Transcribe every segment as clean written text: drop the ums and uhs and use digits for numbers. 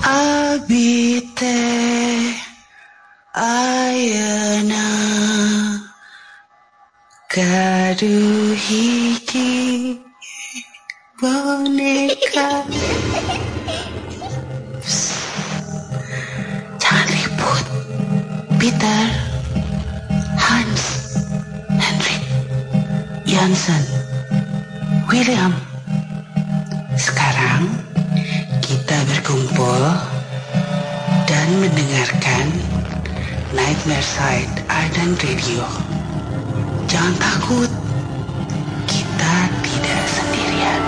Abi teh ayeuna gaduh hiji boneka. Jangan ribut. Peter, Hans, Hendrik, Jansen, William. Sekarang kita berkumpul dan mendengarkan Nightmare Side Arden Radio. Jangan takut, kita tidak sendirian.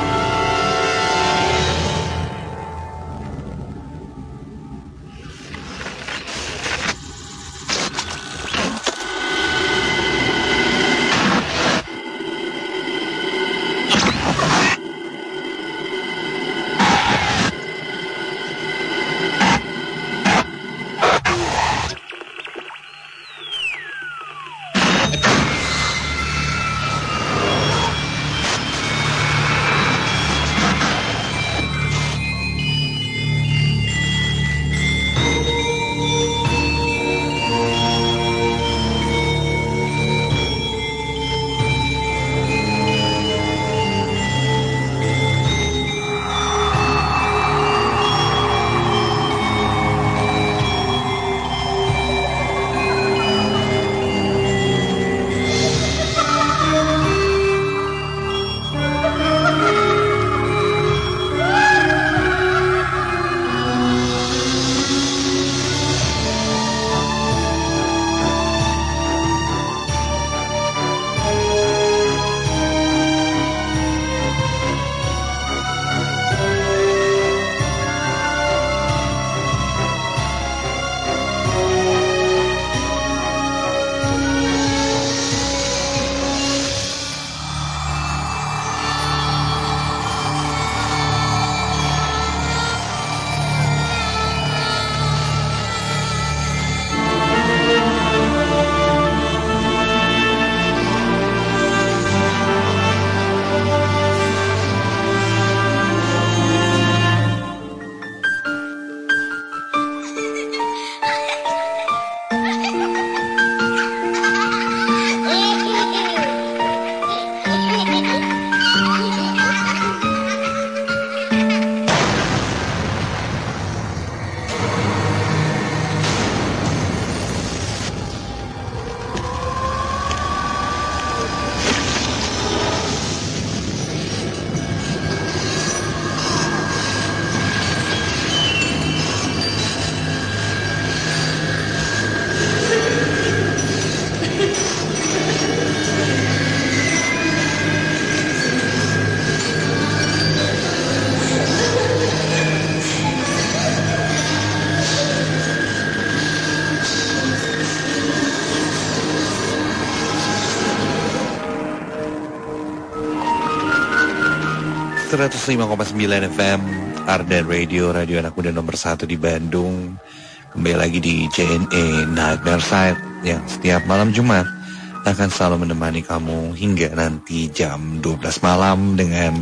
FM Arden Radio, radio anak muda nomor 1 di Bandung. Kembali lagi di JNE Nightmare Side yang setiap malam Jumat akan selalu menemani kamu hingga nanti jam 12 malam dengan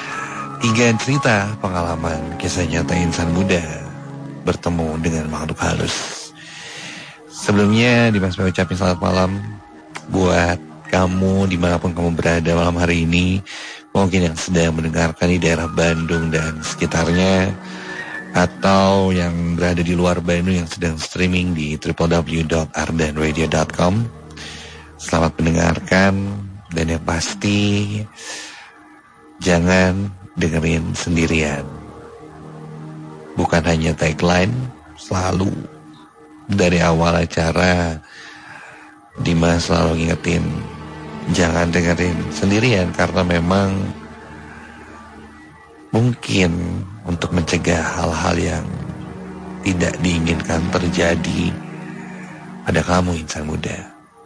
3 cerita pengalaman kisah nyata insan muda bertemu dengan makhluk halus. Sebelumnya Dimas mau ucapin selamat malam buat kamu dimanapun kamu berada malam hari ini. Mungkin yang sedang mendengarkan di daerah Bandung dan sekitarnya, atau yang berada di luar Bandung yang sedang streaming di www.ardenradio.com. Selamat mendengarkan, dan yang pasti jangan dengerin sendirian. Bukan hanya tagline, selalu dari awal acara Dimas selalu ngingetin jangan dengerin sendirian, karena memang mungkin untuk mencegah hal-hal yang tidak diinginkan terjadi pada kamu insan muda.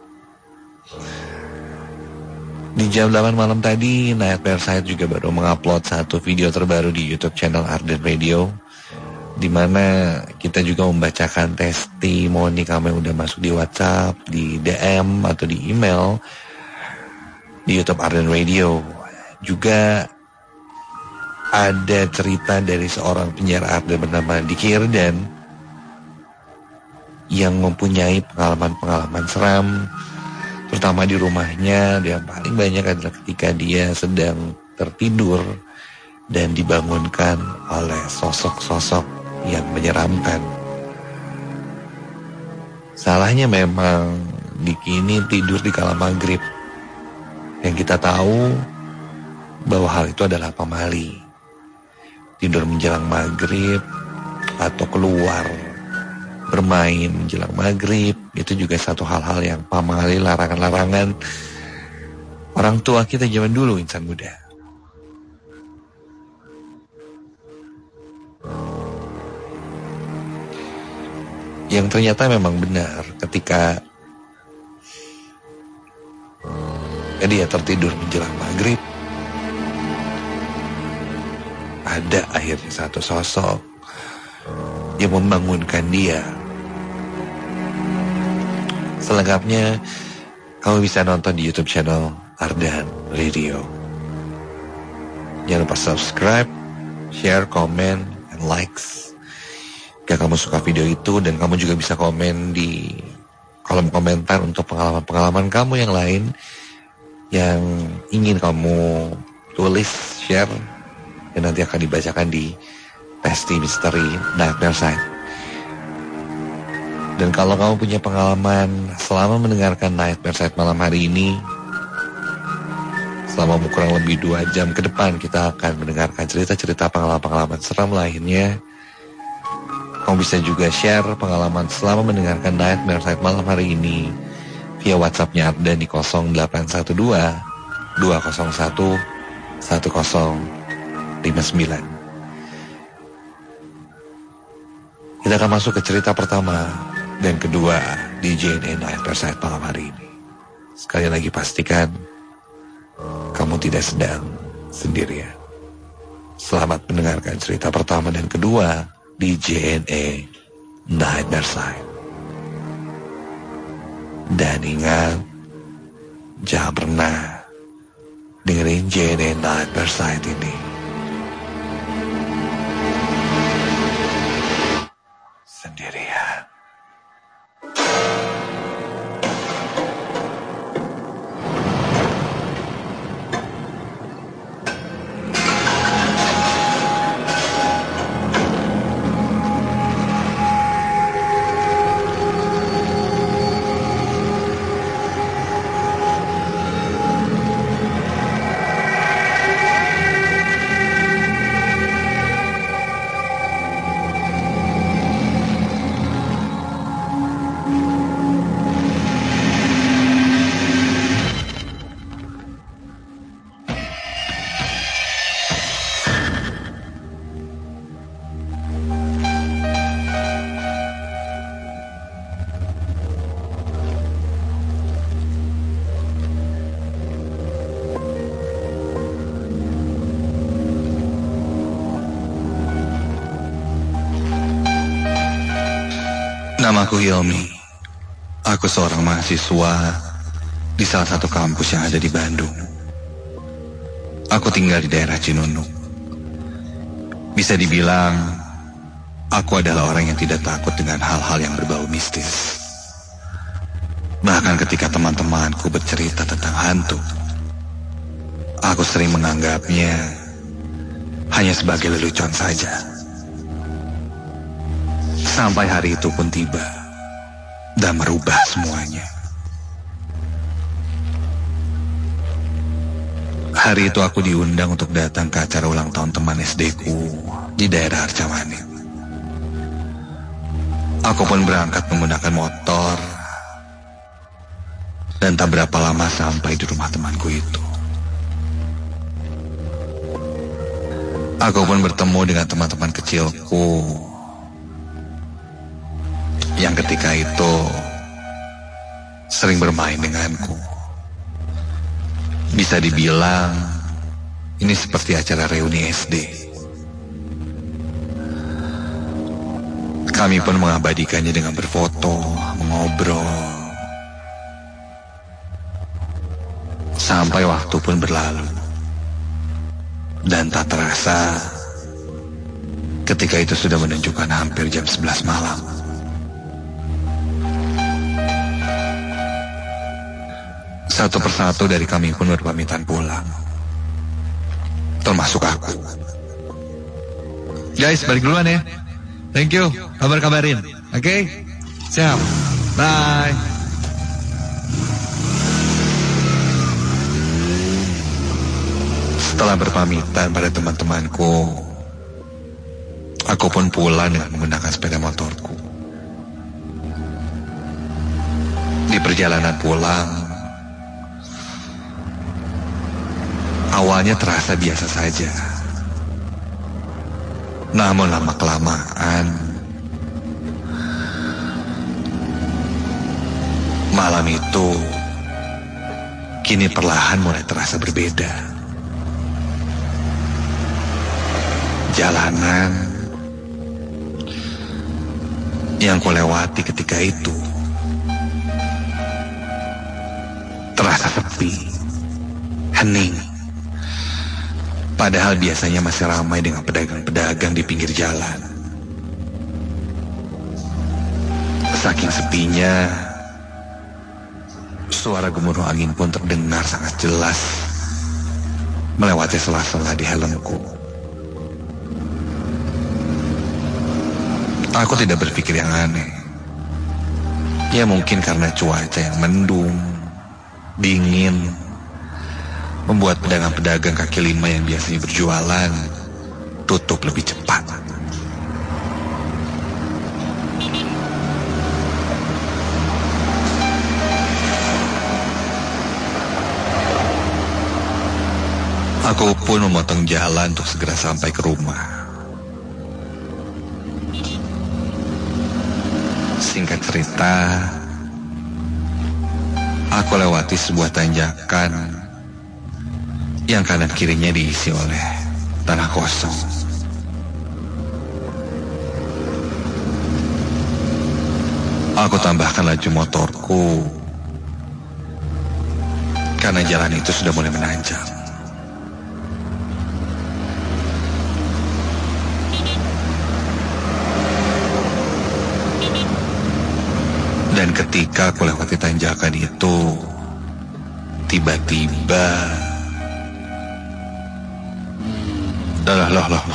Di jam 8 malam tadi Nightmare Side juga baru mengupload satu video terbaru di YouTube channel Arden Radio, di mana kita juga membacakan testimoni kamu yang udah masuk di WhatsApp, di DM atau di email di YouTube Arden Radio. Juga ada cerita dari seorang penyiar Ardan bernama Diki Irdan yang mempunyai pengalaman-pengalaman seram, terutama di rumahnya. Yang paling banyak adalah ketika dia sedang tertidur dan dibangunkan oleh sosok-sosok yang menyeramkan. Salahnya memang Diki ini tidur di kala maghrib, yang kita tahu bahwa hal itu adalah pamali. Tidur menjelang maghrib atau keluar bermain menjelang maghrib itu juga satu hal-hal yang pamali, larangan-larangan orang tua kita zaman dulu, insan muda. Yang ternyata memang benar ketika dia tertidur menjelang maghrib, ada akhirnya satu sosok yang membangunkan dia. Selengkapnya kamu bisa nonton di YouTube channel Ardan Radio. Jangan lupa subscribe, share, komen, and likes jika kamu suka video itu. Dan kamu juga bisa komen di kolom komentar untuk pengalaman-pengalaman kamu yang lain yang ingin kamu tulis, share, dan nanti akan dibacakan di Pesti Misteri Nightmare Side. Dan kalau kamu punya pengalaman selama mendengarkan Nightmare Side malam hari ini, selama kurang lebih 2 jam ke depan kita akan mendengarkan cerita-cerita pengalaman-pengalaman seram lainnya. Kamu bisa juga share pengalaman selama mendengarkan Nightmare Side malam hari ini via WhatsApp-nya Ardan di 0812 201 1059. Kita akan masuk ke cerita pertama dan kedua di JNE Nightmare Side malam hari ini. Sekali lagi pastikan kamu tidak sedang sendirian. Selamat mendengarkan cerita pertama dan kedua di JNE Nightmare Side. Dan ingat, jangan pernah dengerin JNE Nightmare Side ini sendirian. Namaku Hilmi. Aku seorang mahasiswa di salah satu kampus yang ada di Bandung. Aku tinggal di daerah Cinunuk. Bisa dibilang, aku adalah orang yang tidak takut dengan hal-hal yang berbau mistis. Bahkan ketika teman-temanku bercerita tentang hantu, aku sering menganggapnya hanya sebagai lelucon saja. Sampai hari itu pun tiba dan merubah semuanya. Hari itu aku diundang untuk datang ke acara ulang tahun teman SD-ku di daerah Arcamani. Aku pun berangkat menggunakan motor dan tak berapa lama sampai di rumah temanku itu. Aku pun bertemu dengan teman-teman kecilku yang ketika itu sering bermain denganku. Bisa dibilang ini seperti acara reuni SD. Kami pun mengabadikannya dengan berfoto, mengobrol, sampai waktu pun berlalu. Dan tak terasa, ketika itu sudah menunjukkan hampir jam 11 malam. Satu persatu dari kami pun berpamitan pulang, termasuk aku. Guys, balik duluan ya. Thank you, kabarin. Oke? Siap. Bye. Setelah berpamitan pada teman-temanku, aku pun pulang dengan menggunakan sepeda motorku. Di perjalanan pulang, awalnya terasa biasa saja. Namun lama-kelamaan, malam itu kini perlahan mulai terasa berbeda. Jalanan yang kulewati ketika itu terasa sepi, hening. Padahal biasanya masih ramai dengan pedagang-pedagang di pinggir jalan. Saking sepinya, suara gemuruh angin pun terdengar sangat jelas melewati sela-sela di helmku. Aku tidak berpikir yang aneh. Ya mungkin karena cuaca yang mendung, dingin, membuat pedagang-pedagang kaki lima yang biasanya berjualan tutup lebih cepat. Aku pun memotong jalan untuk segera sampai ke rumah. Singkat cerita, aku lewati sebuah tanjakan yang kanan kirinya diisi oleh tanah kosong. Aku tambahkan laju motorku karena jalan itu sudah mulai menanjak. Dan ketika aku lewati tanjakan itu, tiba-tiba Loh.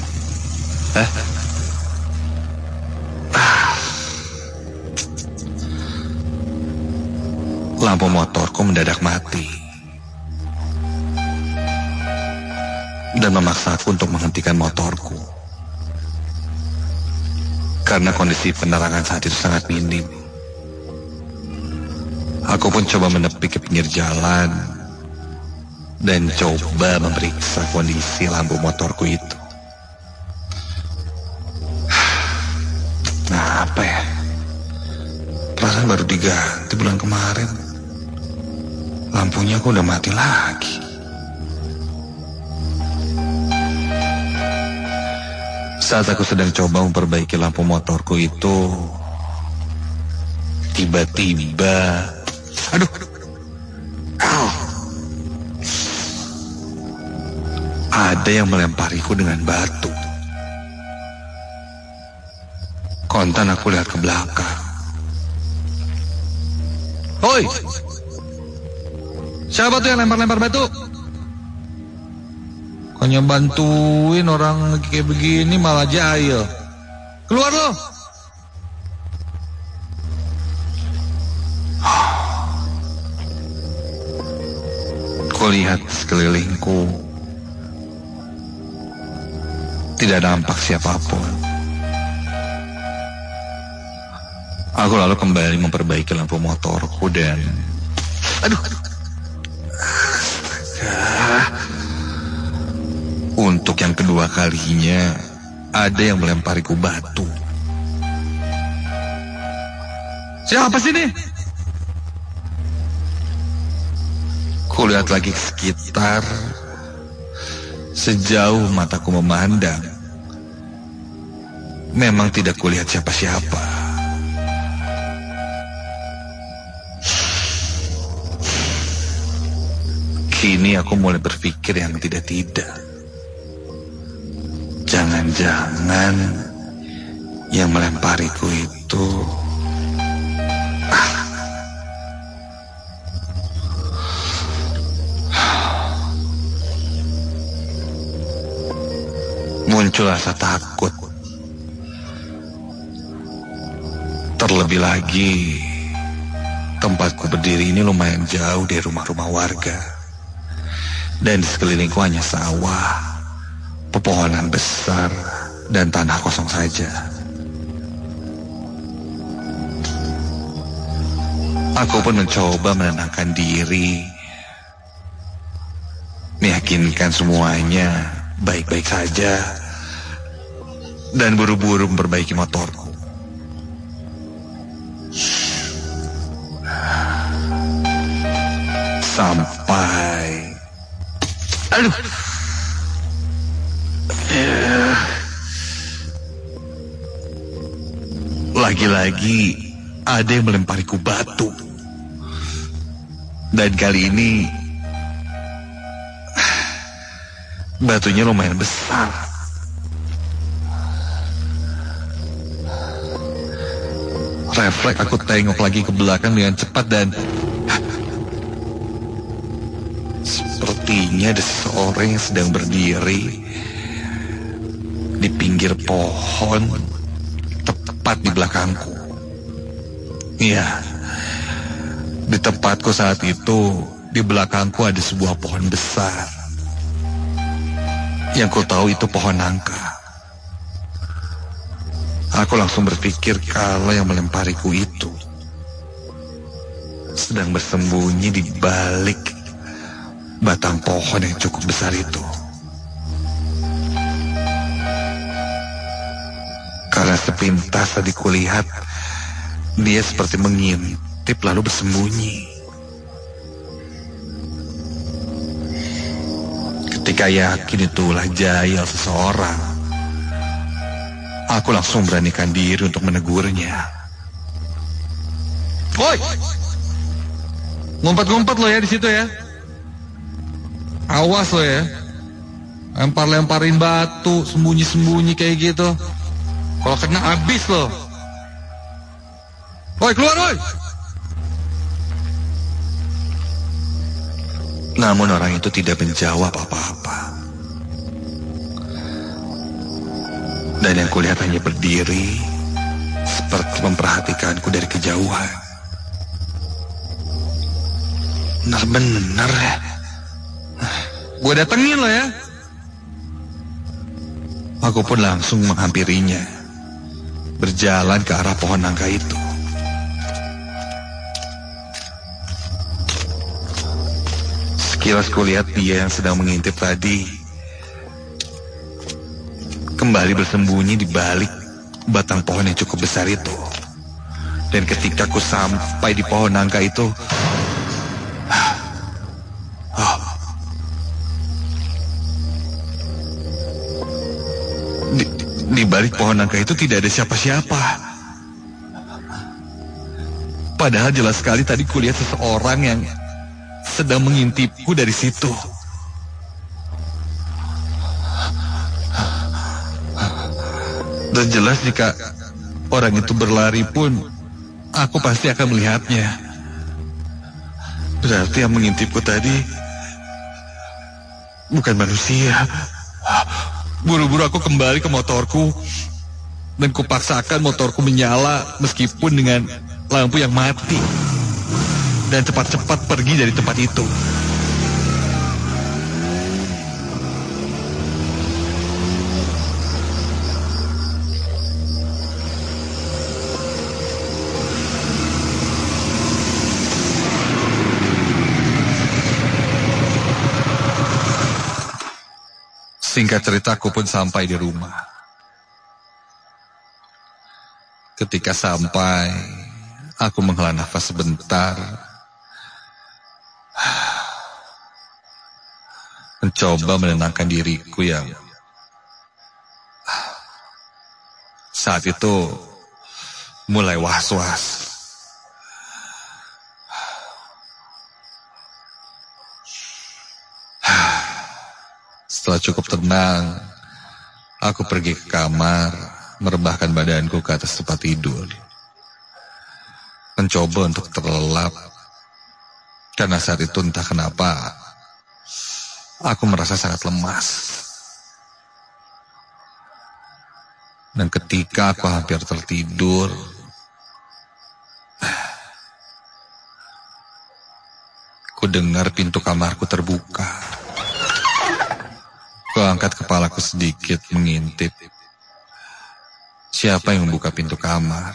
Lampu motorku mendadak mati dan memaksaku untuk menghentikan motorku karena kondisi penerangan saat itu sangat minim. Aku pun coba menepi ke pinggir jalan dan coba memeriksa kondisi lampu motorku itu. Nah, apa ya? Perasaan baru diganti bulan kemarin. Lampunya kok udah mati lagi. Saat aku sedang coba memperbaiki lampu motorku itu, tiba-tiba, ada yang melempariku dengan batu. Kontan aku lihat ke belakang. Hoi! Siapa tuh yang lempar-lempar batu? Kayaknya bantuin orang lagi kayak begini malah jahil. Keluar lo! Kulihat sekelilingku, tidak nampak siapapun. Aku lalu kembali memperbaiki lampu motorku dan untuk yang kedua kalinya ada yang melempariku batu. Siapa sih ini? Kulihat lagi ke sekitar. Sejauh mataku memandang, memang tidak kulihat siapa-siapa. Kini aku mulai berpikir yang tidak-tidak. Jangan-jangan yang melempariku itu muncul rasa takut. Terlebih lagi, tempatku berdiri ini lumayan jauh dari rumah-rumah warga. Dan di sekelilingku hanya sawah, pepohonan besar, dan tanah kosong saja. Aku pun mencoba menenangkan diri, meyakinkan semuanya baik-baik saja, dan buru-buru memperbaiki motorku. Sampai lagi-lagi ada yang melempariku batu. Dan kali ini batunya lumayan besar. Refleks aku tengok lagi ke belakang dengan cepat dan sepertinya ada seseorang yang sedang berdiri di pinggir pohon tepat di belakangku. Iya, di tempatku saat itu, di belakangku ada sebuah pohon besar. Yang ku tahu itu pohon nangka. Aku langsung berpikir kalau yang melempariku itu sedang bersembunyi di balik batang pohon yang cukup besar itu. Karena sepintas tadi kulihat dia seperti mengintip lalu bersembunyi. Ketika yakin itulah jayal seseorang, aku langsung beranikan diri untuk menegurnya. Woi, ngumpet-ngumpet lo ya di situ ya. Awas lo ya, lempar-lemparin batu, sembunyi-sembunyi kayak gitu. Kalau kena habis lo. Woi, keluar woi. Namun orang itu tidak menjawab apa-apa. Dan yang kulihat hanya berdiri, seperti memperhatikanku dari kejauhan. Benar-benar ya. Gue datengin lo ya. Aku pun langsung menghampirinya, berjalan ke arah pohon nangka itu. Sekilas kulihat dia yang sedang mengintip tadi kembali bersembunyi di balik batang pohon yang cukup besar itu. Dan ketika ku sampai di pohon nangka itu, di balik pohon nangka itu tidak ada siapa-siapa. Padahal jelas sekali tadi kulihat seseorang yang sedang mengintipku dari situ. Dan jelas jika orang itu berlari pun, aku pasti akan melihatnya. Berarti yang mengintipku tadi bukan manusia. Buru-buru aku kembali ke motorku dan kupaksakan motorku menyala meskipun dengan lampu yang mati. Dan cepat-cepat pergi dari tempat itu. Singkat cerita, aku pun sampai di rumah. Ketika sampai, aku menghela nafas sebentar, mencoba menenangkan diriku yang saat itu mulai was-was. Setelah cukup tenang, Aku pergi ke kamar, merebahkan badanku ke atas tempat tidur. Mencoba untuk terlelap. Karena saat itu entah kenapa, aku merasa sangat lemas. Dan ketika aku hampir tertidur, ku dengar pintu kamarku terbuka. Ku angkat kepalaku sedikit mengintip. Siapa yang membuka pintu kamar?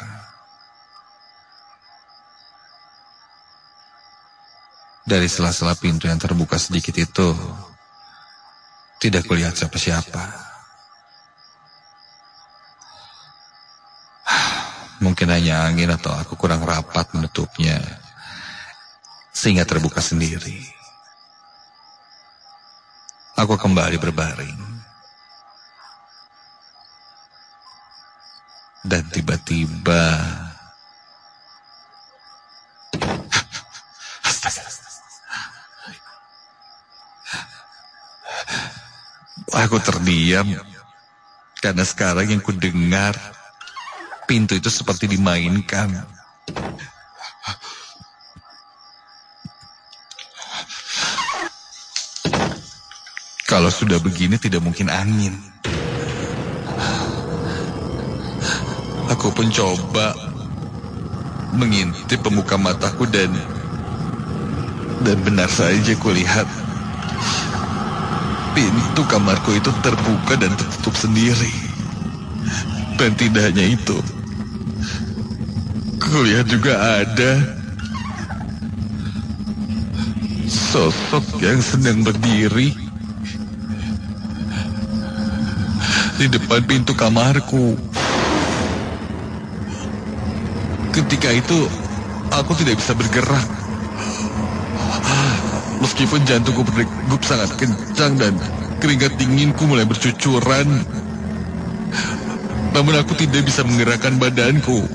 Dari sela-sela pintu yang terbuka sedikit itu, tidak kulihat siapa-siapa. Mungkin hanya angin atau aku kurang rapat menutupnya, sehingga terbuka sendiri. Aku kembali berbaring. Dan tiba-tiba, aku terdiam. Karena sekarang yang ku dengar, pintu itu seperti dimainkan. Kalau sudah begini tidak mungkin angin. Aku pun coba mengintip pembuka mataku dan benar saja kulihat pintu kamarku itu terbuka dan tertutup sendiri. Dan tidak hanya itu, kulihat juga ada sosok yang sedang berdiri di depan pintu kamarku. Ketika itu, aku tidak bisa bergerak. Meskipun jantungku berdegup sangat kencang dan keringat dinginku mulai bercucuran, namun aku tidak bisa menggerakkan badanku.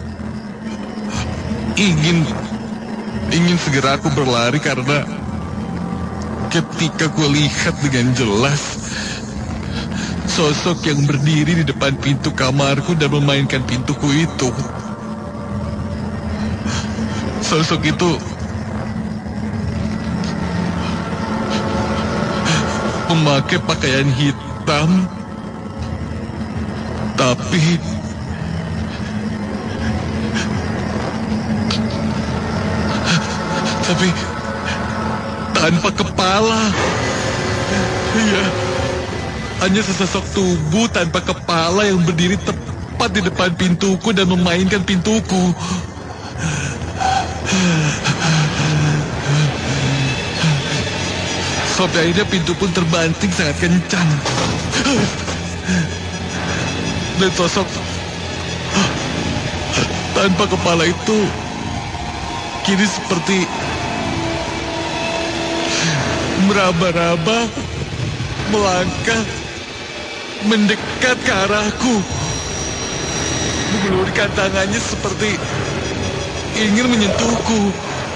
Ingin segera aku berlari karena ketika ku lihat dengan jelas sosok yang berdiri di depan pintu kamarku dan memainkan pintuku itu. Sosok itu memakai pakaian hitam, tapi tanpa kepala. Iya, hanya sesosok tubuh tanpa kepala yang berdiri tepat di depan pintuku dan memainkan pintuku. Sampai akhirnya pintu pun terbanting sangat kencang. Dan sosok tanpa kepala itu kini seperti meraba-raba, melangkah, mendekat ke arahku, mengulurkan tangannya seperti ingin menyentuhku.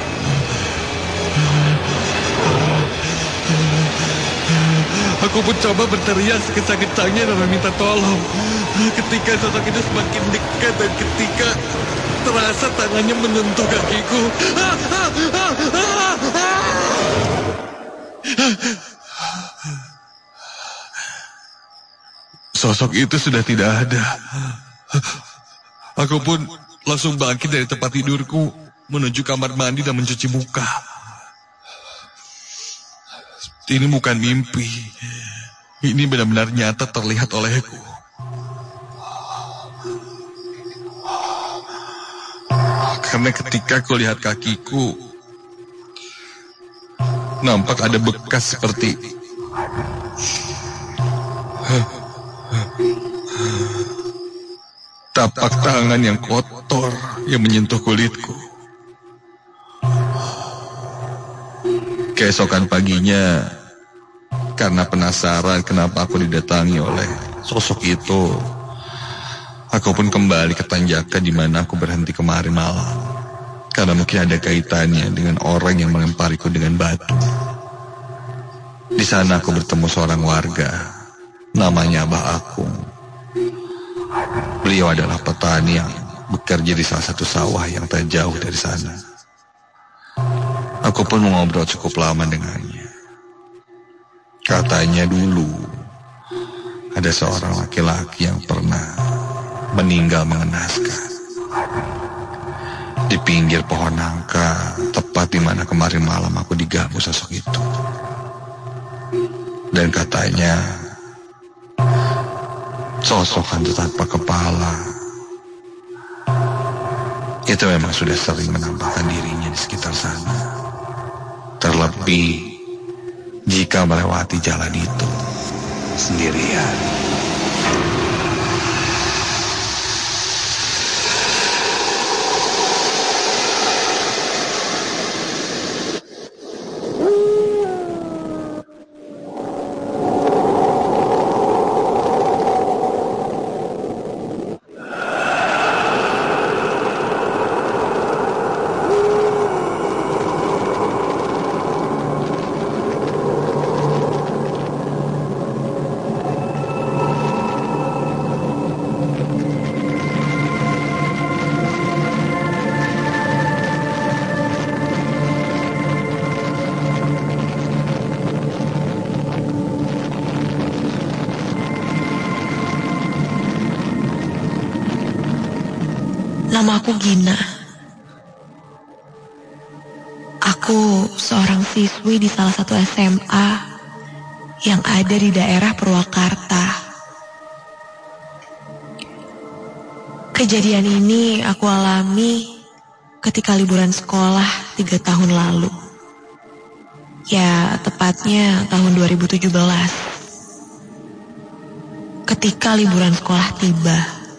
Aku pun coba berteriak sekecang-kecangnya dan meminta tolong. Ketika sosok itu semakin dekat dan ketika terasa tangannya menyentuh kakiku. Sosok itu sudah tidak ada. Aku pun langsung bangkit dari tempat tidurku, menuju kamar mandi dan mencuci muka. Ini bukan mimpi. Ini benar-benar nyata terlihat olehku. Karena ketika aku lihat kakiku, nampak ada bekas seperti tapak tangan yang kotor yang menyentuh kulitku. Keesokan paginya, karena penasaran kenapa aku didatangi oleh sosok itu, aku pun kembali ke tanjakan di mana aku berhenti kemarin malam. Karena mungkin ada kaitannya dengan orang yang melempariku dengan batu. Di sana aku bertemu seorang warga Namanya Abah Akung. Beliau adalah petani yang bekerja di salah satu sawah yang tak jauh dari sana. Aku pun mengobrol cukup lama dengannya. Katanya dulu ada seorang laki-laki yang pernah meninggal mengenaskan di pinggir pohon nangka, tepat di mana kemarin malam aku diganggu sosok itu. Dan katanya sosok hantu tanpa kepala itu memang sudah sering menampakkan dirinya di sekitar sana, terlebih jika melewati jalan itu sendirian. Nama aku Gina. Aku seorang siswi di salah satu SMA yang ada di daerah Purwakarta. Kejadian ini aku alami ketika liburan sekolah 3 tahun lalu. Ya, tepatnya tahun 2017. Ketika liburan sekolah tiba.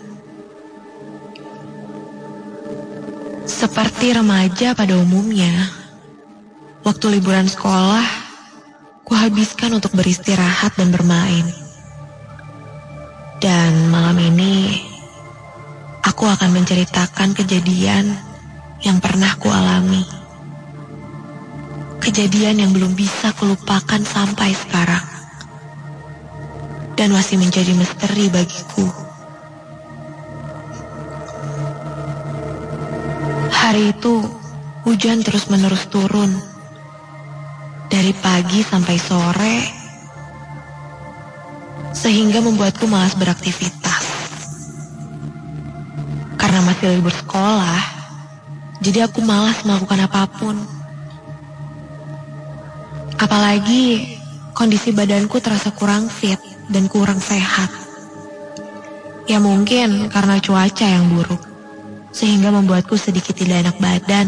Seperti remaja pada umumnya, waktu liburan sekolah, kuhabiskan untuk beristirahat dan bermain. Dan malam ini, aku akan menceritakan kejadian yang pernah kualami. Kejadian yang belum bisa kulupakan sampai sekarang. Dan masih menjadi misteri bagiku. Hari itu, hujan terus-menerus turun. Dari pagi sampai sore, sehingga membuatku malas beraktivitas. Karena masih libur sekolah, jadi aku malas melakukan apapun. Apalagi, kondisi badanku terasa kurang fit dan kurang sehat. Ya mungkin karena cuaca yang buruk, sehingga membuatku sedikit tidak enak badan.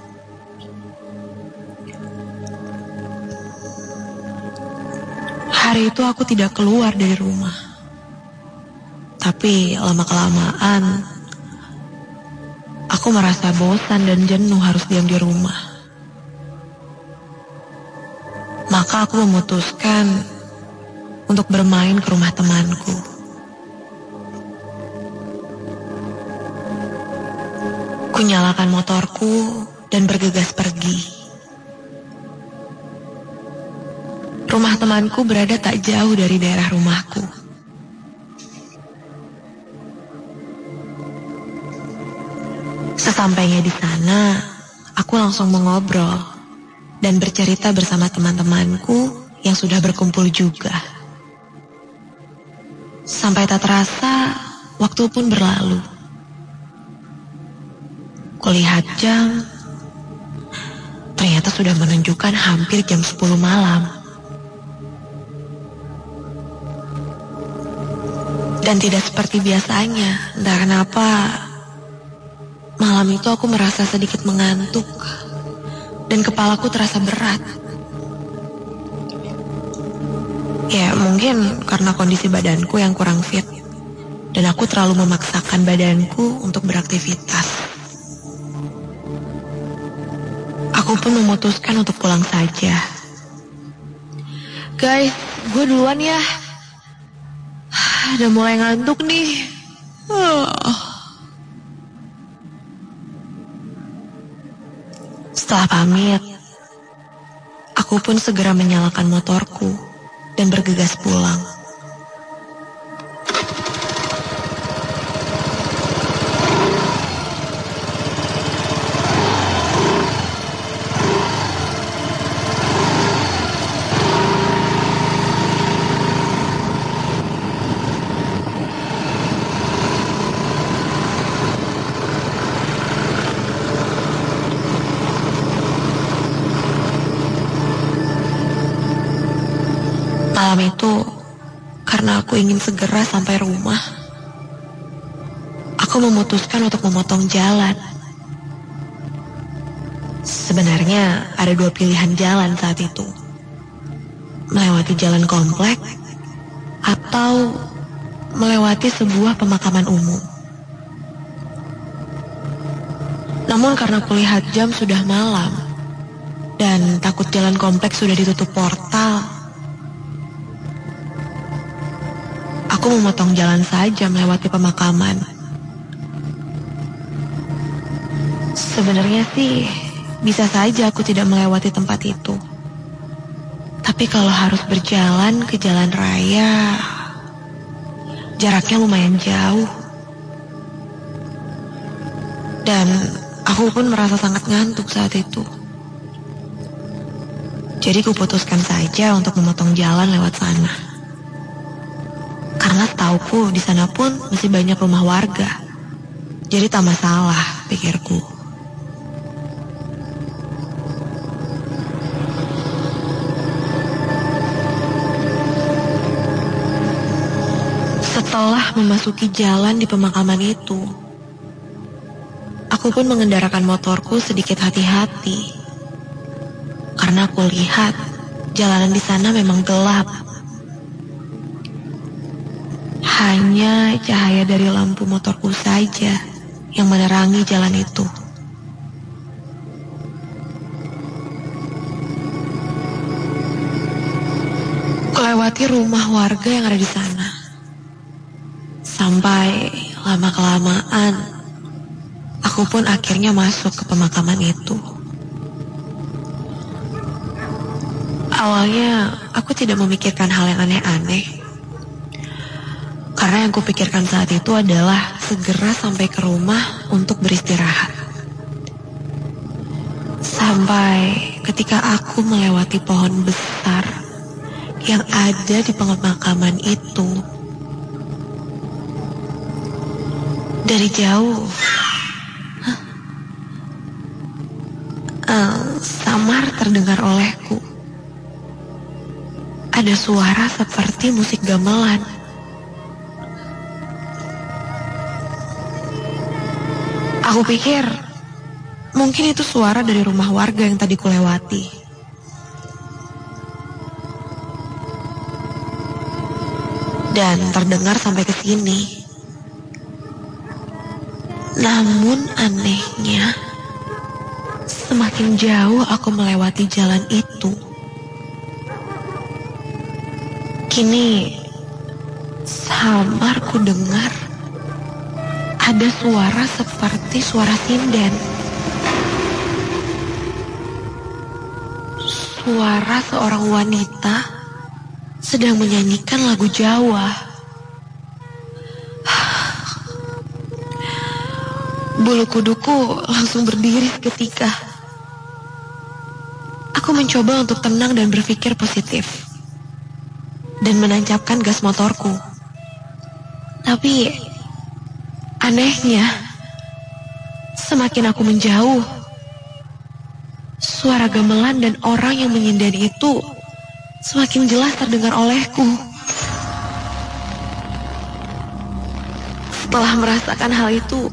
Hari itu aku tidak keluar dari rumah. Tapi lama-kelamaan, aku merasa bosan dan jenuh harus diam di rumah. Maka aku memutuskan untuk bermain ke rumah temanku. Kunyalakan motorku dan bergegas pergi. Rumah temanku berada tak jauh dari daerah rumahku. Sesampainya di sana, aku langsung mengobrol dan bercerita bersama teman-temanku yang sudah berkumpul juga. Sampai tak terasa, waktu pun berlalu. Kulihat jam, ternyata sudah menunjukkan hampir jam 10 malam. Dan tidak seperti biasanya, entah kenapa, malam itu aku merasa sedikit mengantuk, dan kepalaku terasa berat. Ya, mungkin karena kondisi badanku yang kurang fit, dan aku terlalu memaksakan badanku untuk beraktivitas. Aku pun memutuskan untuk pulang saja. Guys, gue duluan ya. Udah mulai ngantuk nih. Setelah pamit, aku pun segera menyalakan motorku dan bergegas pulang. Malam itu, karena aku ingin segera sampai rumah, aku memutuskan untuk memotong jalan. Sebenarnya ada 2 pilihan jalan saat itu. Melewati jalan komplek atau melewati sebuah pemakaman umum. Namun karena kulihat jam sudah malam dan takut jalan kompleks sudah ditutup portal, aku memotong jalan saja melewati pemakaman. Sebenarnya sih bisa saja aku tidak melewati tempat itu. Tapi kalau harus berjalan ke jalan raya, jaraknya lumayan jauh. Dan aku pun merasa sangat ngantuk saat itu. Jadi kuputuskan saja untuk memotong jalan lewat sana. Karena setauku di sana pun masih banyak rumah warga. Jadi tak masalah, pikirku. Setelah memasuki jalan di pemakaman itu, aku pun mengendarakan motorku sedikit hati-hati. Karena aku lihat jalanan di sana memang gelap. Hanya cahaya dari lampu motorku saja yang menerangi jalan itu. Kulewati rumah warga yang ada di sana. Sampai lama-kelamaan, aku pun akhirnya masuk ke pemakaman itu. Awalnya, aku tidak memikirkan hal yang aneh-aneh. Karena yang kupikirkan saat itu adalah segera sampai ke rumah untuk beristirahat. Sampai ketika aku melewati pohon besar yang ada di pemakaman itu. Dari jauh, samar terdengar olehku. Ada suara seperti musik gamelan. Aku pikir mungkin itu suara dari rumah warga yang tadi kulewati. Dan terdengar sampai ke sini. Namun anehnya, semakin jauh aku melewati jalan itu, kini samar ku dengar ada suara seperti suara sinden. Suara seorang wanita sedang menyanyikan lagu Jawa. Bulu kuduku langsung berdiri seketika. Aku mencoba untuk tenang dan berpikir positif. Dan menancapkan gas motorku. Tapi, anehnya, semakin aku menjauh, suara gamelan dan orang yang menyinden itu semakin jelas terdengar olehku. Setelah merasakan hal itu,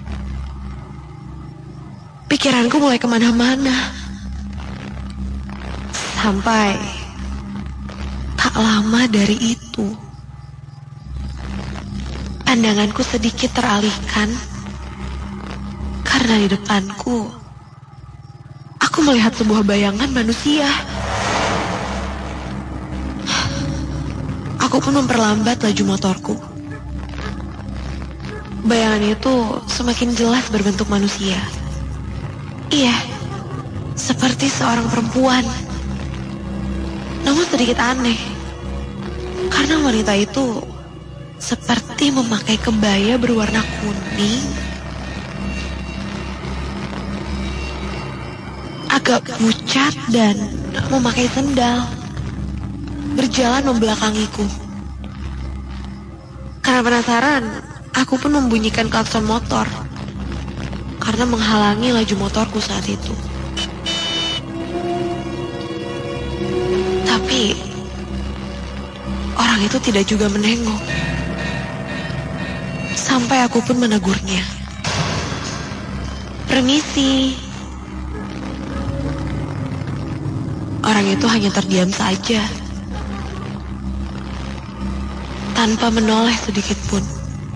pikiranku mulai kemana-mana. Sampai tak lama dari itu, pandanganku sedikit teralihkan karena di depanku, aku melihat sebuah bayangan manusia. Aku pun memperlambat laju motorku. Bayangan itu semakin jelas berbentuk manusia. Iya, seperti seorang perempuan. Namun sedikit aneh, karena wanita itu seperti memakai kebaya berwarna kuning, agak pucat dan memakai sendal, berjalan membelakangiku. Karena penasaran, aku pun membunyikan klakson motor karena menghalangi laju motorku saat itu. Tapi orang itu tidak juga menengok. Sampai aku pun menegurnya. Permisi. Orang itu hanya terdiam saja, tanpa menoleh sedikit pun.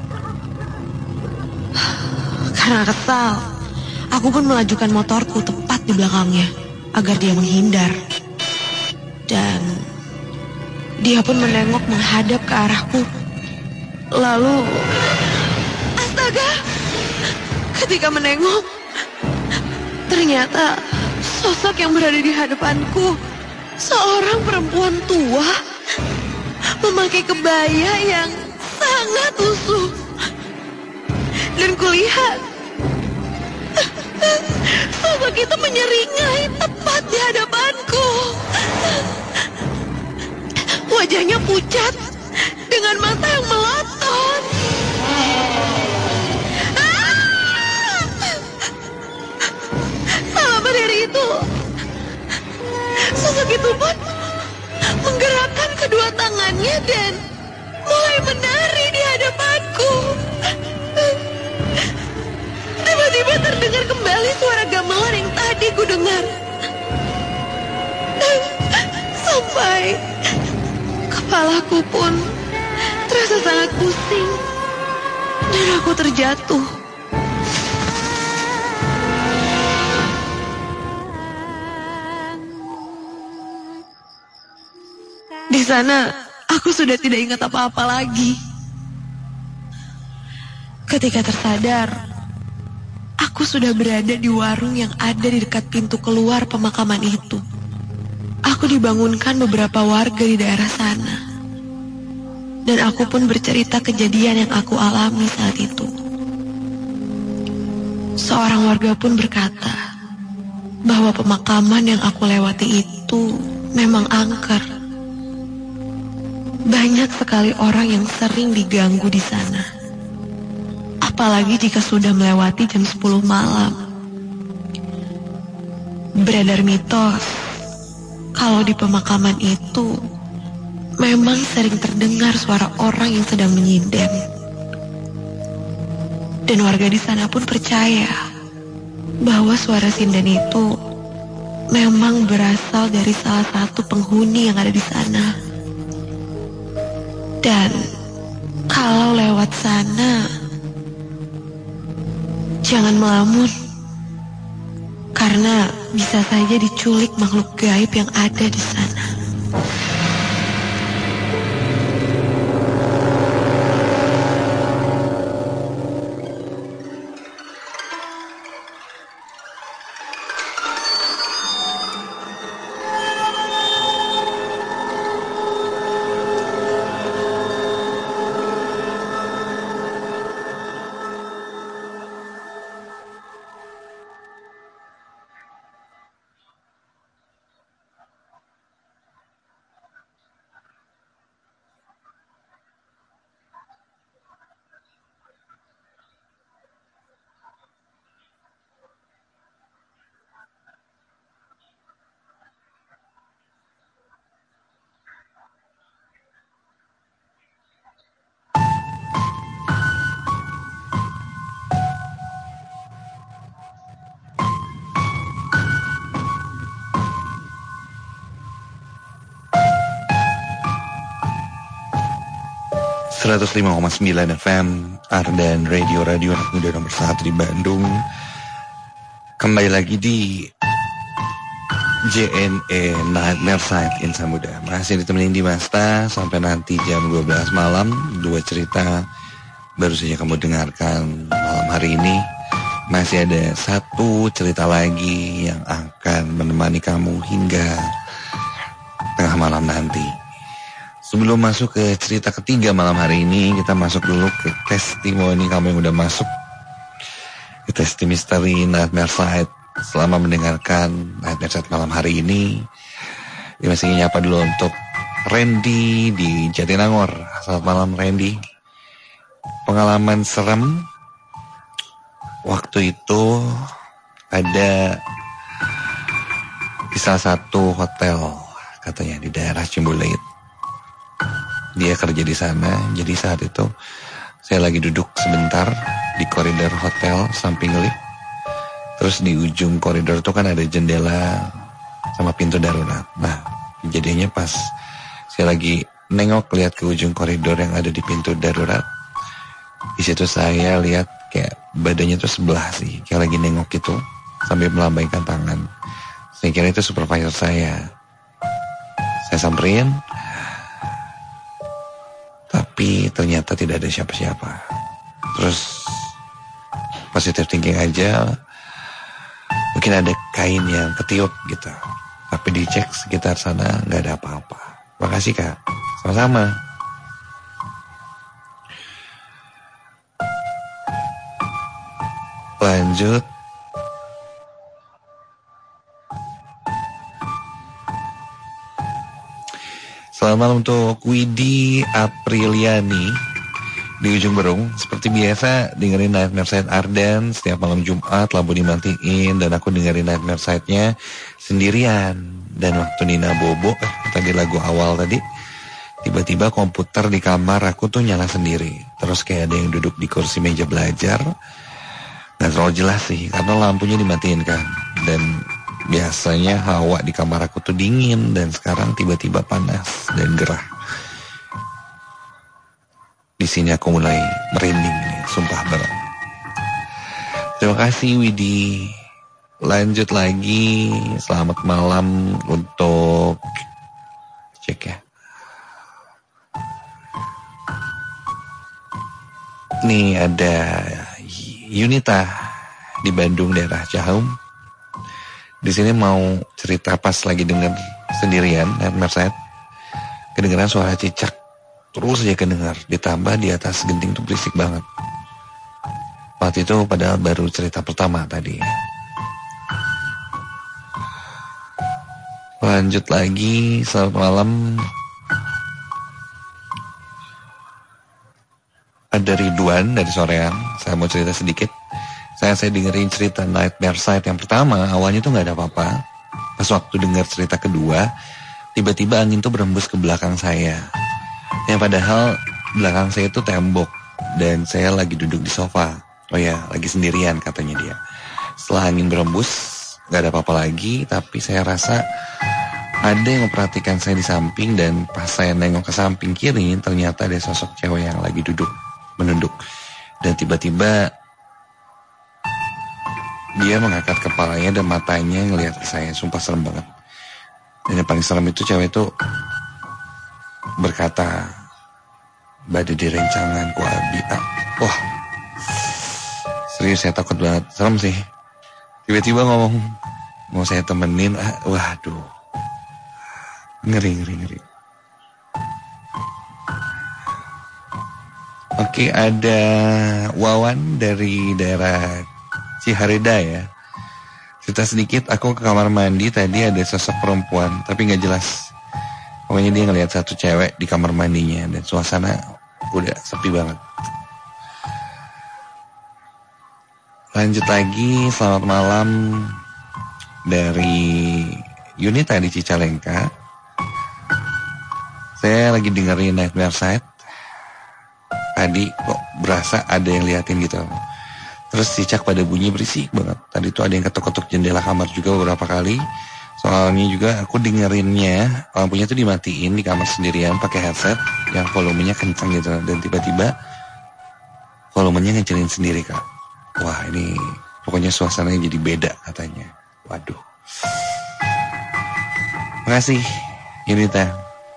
Karena kesal, aku pun melajukan motorku tepat di belakangnya agar dia menghindar. Dan dia pun menengok menghadap ke arahku. Lalu, astaga, ketika menengok, ternyata sosok yang berada di hadapanku seorang perempuan tua memakai kebaya yang sangat lusuh. Dan kulihat sosok itu menyeringai tepat di hadapanku. Wajahnya pucat dengan mata yang melotot. Selama dari itu, sosok itu pun menggerakkan kedua tangannya dan mulai menari di hadapanku. Tiba-tiba terdengar kembali suara gamelan yang tadi ku dengar. Sampai kepalaku pun terasa sangat pusing dan aku terjatuh. Di sana aku sudah tidak ingat apa-apa lagi. Ketika tersadar, aku sudah berada di warung yang ada di dekat pintu keluar pemakaman itu. Aku dibangunkan beberapa warga di daerah sana. Dan aku pun bercerita kejadian yang aku alami saat itu. Seorang warga pun berkata bahwa pemakaman yang aku lewati itu memang angker. Banyak sekali orang yang sering diganggu di sana. Apalagi jika sudah melewati jam 10 malam. Beredar mitos kalau di pemakaman itu memang sering terdengar suara orang yang sedang menyindan. Dan warga di sana pun percaya bahwa suara sindan itu memang berasal dari salah satu penghuni yang ada di sana. Dan kalau lewat sana, jangan melamun, karena bisa saja diculik makhluk gaib yang ada di sana. .9 FM Ardan Radio Anak Muda nomor 1 di Bandung. Kembali lagi di JNE Nightmare Side Insan Muda. Masih ditemenin di Masta sampai nanti jam 12 malam. 2 cerita baru saja kamu dengarkan malam hari ini. Masih ada 1 cerita lagi yang akan menemani kamu hingga tengah malam nanti. Sebelum masuk ke cerita ketiga malam hari ini, kita masuk dulu ke testimoni kamu yang udah masuk ke testimoni misteri Nightmare Side. Selama mendengarkan Nightmare Side malam hari ini, dia masih nyapa dulu untuk Randy di Jatinangor. Selamat malam Randy. Pengalaman serem waktu itu ada di salah satu hotel katanya di daerah Cimbuleit. Dia kerja di sana. Jadi saat itu saya lagi duduk sebentar di koridor hotel samping lift. Terus di ujung koridor itu kan ada jendela sama pintu darurat. Nah, kejadiannya pas saya lagi nengok lihat ke ujung koridor yang ada di pintu darurat. Di situ saya lihat kayak badannya tuh sebelah sih, kayak lagi nengok gitu sambil melambaikan tangan. Saya kira itu supervisor saya. Saya samperin, tapi ternyata tidak ada siapa-siapa. Terus positive thinking aja, mungkin ada kain yang ketiup gitu. Tapi dicek sekitar sana nggak ada apa-apa. Makasih Kak, sama-sama. Lanjut. Selamat malam untuk Widi Apriliani di ujung Berung. Seperti biasa dengerin Nightmare Side Arden setiap malam Jumat, lampu dimatiin, dan aku dengerin Nightmare Side-nya sendirian. Dan waktu Nina bobo, tadi lagu awal tadi, tiba-tiba komputer di kamar aku tuh nyala sendiri. Terus kayak ada yang duduk di kursi meja belajar. Gak terlalu jelas sih, karena lampunya dimatiin kan. Dan biasanya hawa di kamar aku tuh dingin, dan sekarang tiba-tiba panas dan gerah. Di sini aku mulai merinding nih, sumpah banget. Terima kasih Widi. Lanjut lagi, selamat malam untuk cek ya. Nih ada Yunita di Bandung daerah Cahum. Di sini mau cerita pas lagi denger sendirian Nightmare Side. Kedengeran suara cicak terus aja kedengar, ditambah di atas genting tuh berisik banget. Waktu itu padahal baru cerita pertama tadi. Lanjut lagi, selamat malam. Ada Ridwan dari Soreang. Saya mau cerita sedikit. Saya dengerin cerita Nightmare Side yang pertama, awalnya tuh gak ada apa-apa. Pas waktu denger cerita kedua, tiba-tiba angin tuh berembus ke belakang saya. Yang padahal belakang saya itu tembok, dan saya lagi duduk di sofa. Oh ya, lagi sendirian katanya dia. Setelah angin berembus, gak ada apa-apa lagi, tapi saya rasa ada yang memperhatikan saya di samping, dan pas saya nengok ke samping kiri, ternyata ada sosok cewek yang lagi duduk, menunduk. Dan tiba-tiba dia mengangkat kepalanya dan matanya ngelihat ke saya. Sumpah serem banget. Dan yang paling serem itu cewek itu berkata, "Badai di rencangan ku abi." Wah, serius saya takut banget. Serem sih. Tiba-tiba ngomong, mau saya temenin. Waduh, ngeri. Oke, ada Wawan dari daerah Cihareda ya. Cerita sedikit, aku ke kamar mandi tadi ada sosok perempuan, tapi gak jelas. Pokoknya dia ngelihat satu cewek di kamar mandinya, dan suasana udah sepi banget. Lanjut lagi, selamat malam dari Yunita di Cicalengka. Saya lagi dengerin Nightmare Side. Tadi kok berasa ada yang liatin gitu. Terus cicak pada bunyi berisik banget. Tadi tuh ada yang ketuk-ketuk jendela kamar juga beberapa kali. Soalnya juga aku dengerinnya, lampunya tuh dimatiin di kamar sendirian pakai headset yang volumenya kencang gitu. Dan tiba-tiba volumenya ngecilin sendiri Kak. Wah, ini pokoknya suasananya jadi beda katanya. Waduh. Makasih Yunita.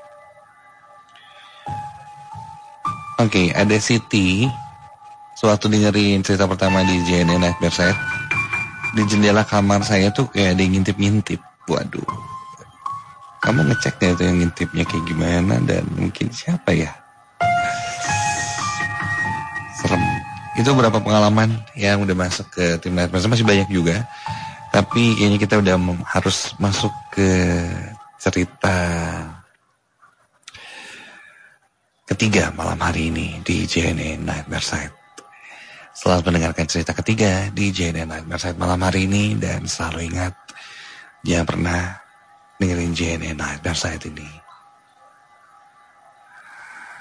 Oke, ada Siti. Sewaktu dengerin cerita pertama di JNE Nightmare Side, di jendela kamar saya tuh kayak ada yang ngintip-ngintip. Waduh. Kamu ngecek gak tuh yang ngintipnya kayak gimana dan mungkin siapa ya? Serem. Itu beberapa pengalaman yang udah masuk ke tim Nightmare Side, masih banyak juga. Tapi kayaknya kita udah harus masuk ke cerita ketiga malam hari ini di JNE Nightmare Side. Selamat mendengarkan cerita ketiga di JNE Nightmare Side malam hari ini, dan selalu ingat, jangan pernah dengerin JNE Nightmare Side ini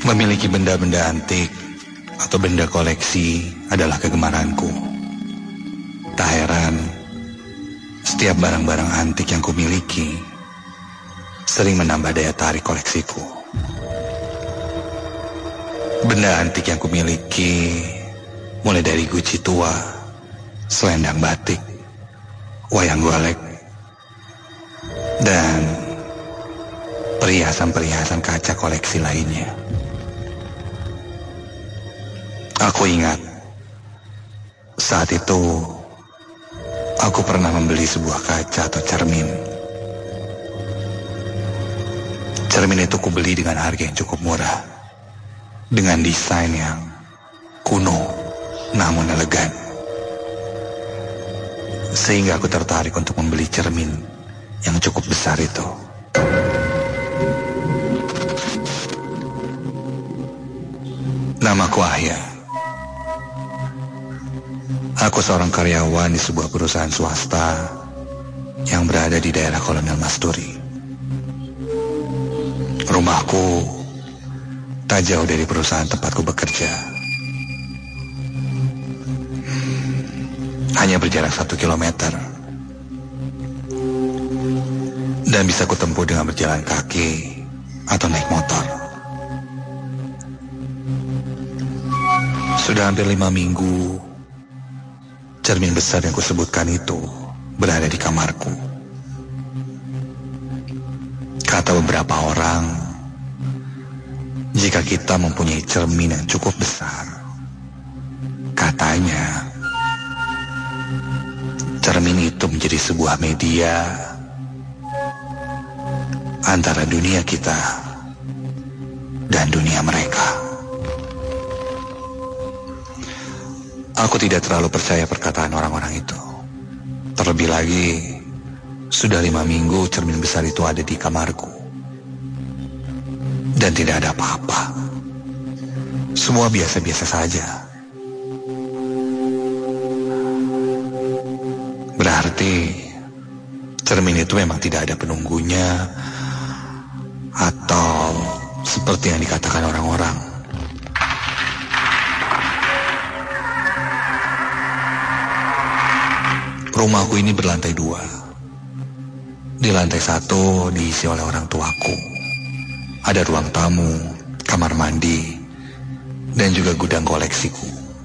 Memiliki benda-benda antik atau benda koleksi adalah kegemaranku. Tak heran, setiap barang-barang antik yang kumiliki sering menambah daya tarik koleksiku. Benda antik yang kumiliki mulai dari guci tua, selendang batik, wayang golek, dan perhiasan-perhiasan kaca koleksi lainnya. Aku ingat, saat itu aku pernah membeli sebuah kaca atau cermin. Cermin itu kubeli dengan harga yang cukup murah, dengan desain yang kuno namun elegan. Sehingga aku tertarik untuk membeli cermin yang cukup besar itu. Namaku Ahya. Aku seorang karyawan di sebuah perusahaan swasta yang berada di daerah Kolonel Masturi. Rumahku tak jauh dari perusahaan tempatku bekerja. Hanya berjarak 1 kilometer. Dan bisa kutempuh dengan berjalan kaki atau naik motor. Sudah hampir 5 minggu cermin besar yang kusebutkan itu berada di kamarku. Kata beberapa orang, jika kita mempunyai cermin yang cukup besar, katanya cermin itu menjadi sebuah media antara dunia kita dan dunia mereka. Aku tidak terlalu percaya perkataan orang-orang itu. Terlebih lagi, sudah 5 minggu cermin besar itu ada di kamarku. Dan tidak ada apa-apa. Semua biasa-biasa saja. Berarti, cermin itu memang tidak ada penunggunya, atau seperti yang dikatakan orang-orang. Rumahku ini berlantai 2. Di lantai 1 diisi oleh orang tuaku. Ada ruang tamu, kamar mandi, dan juga gudang koleksiku.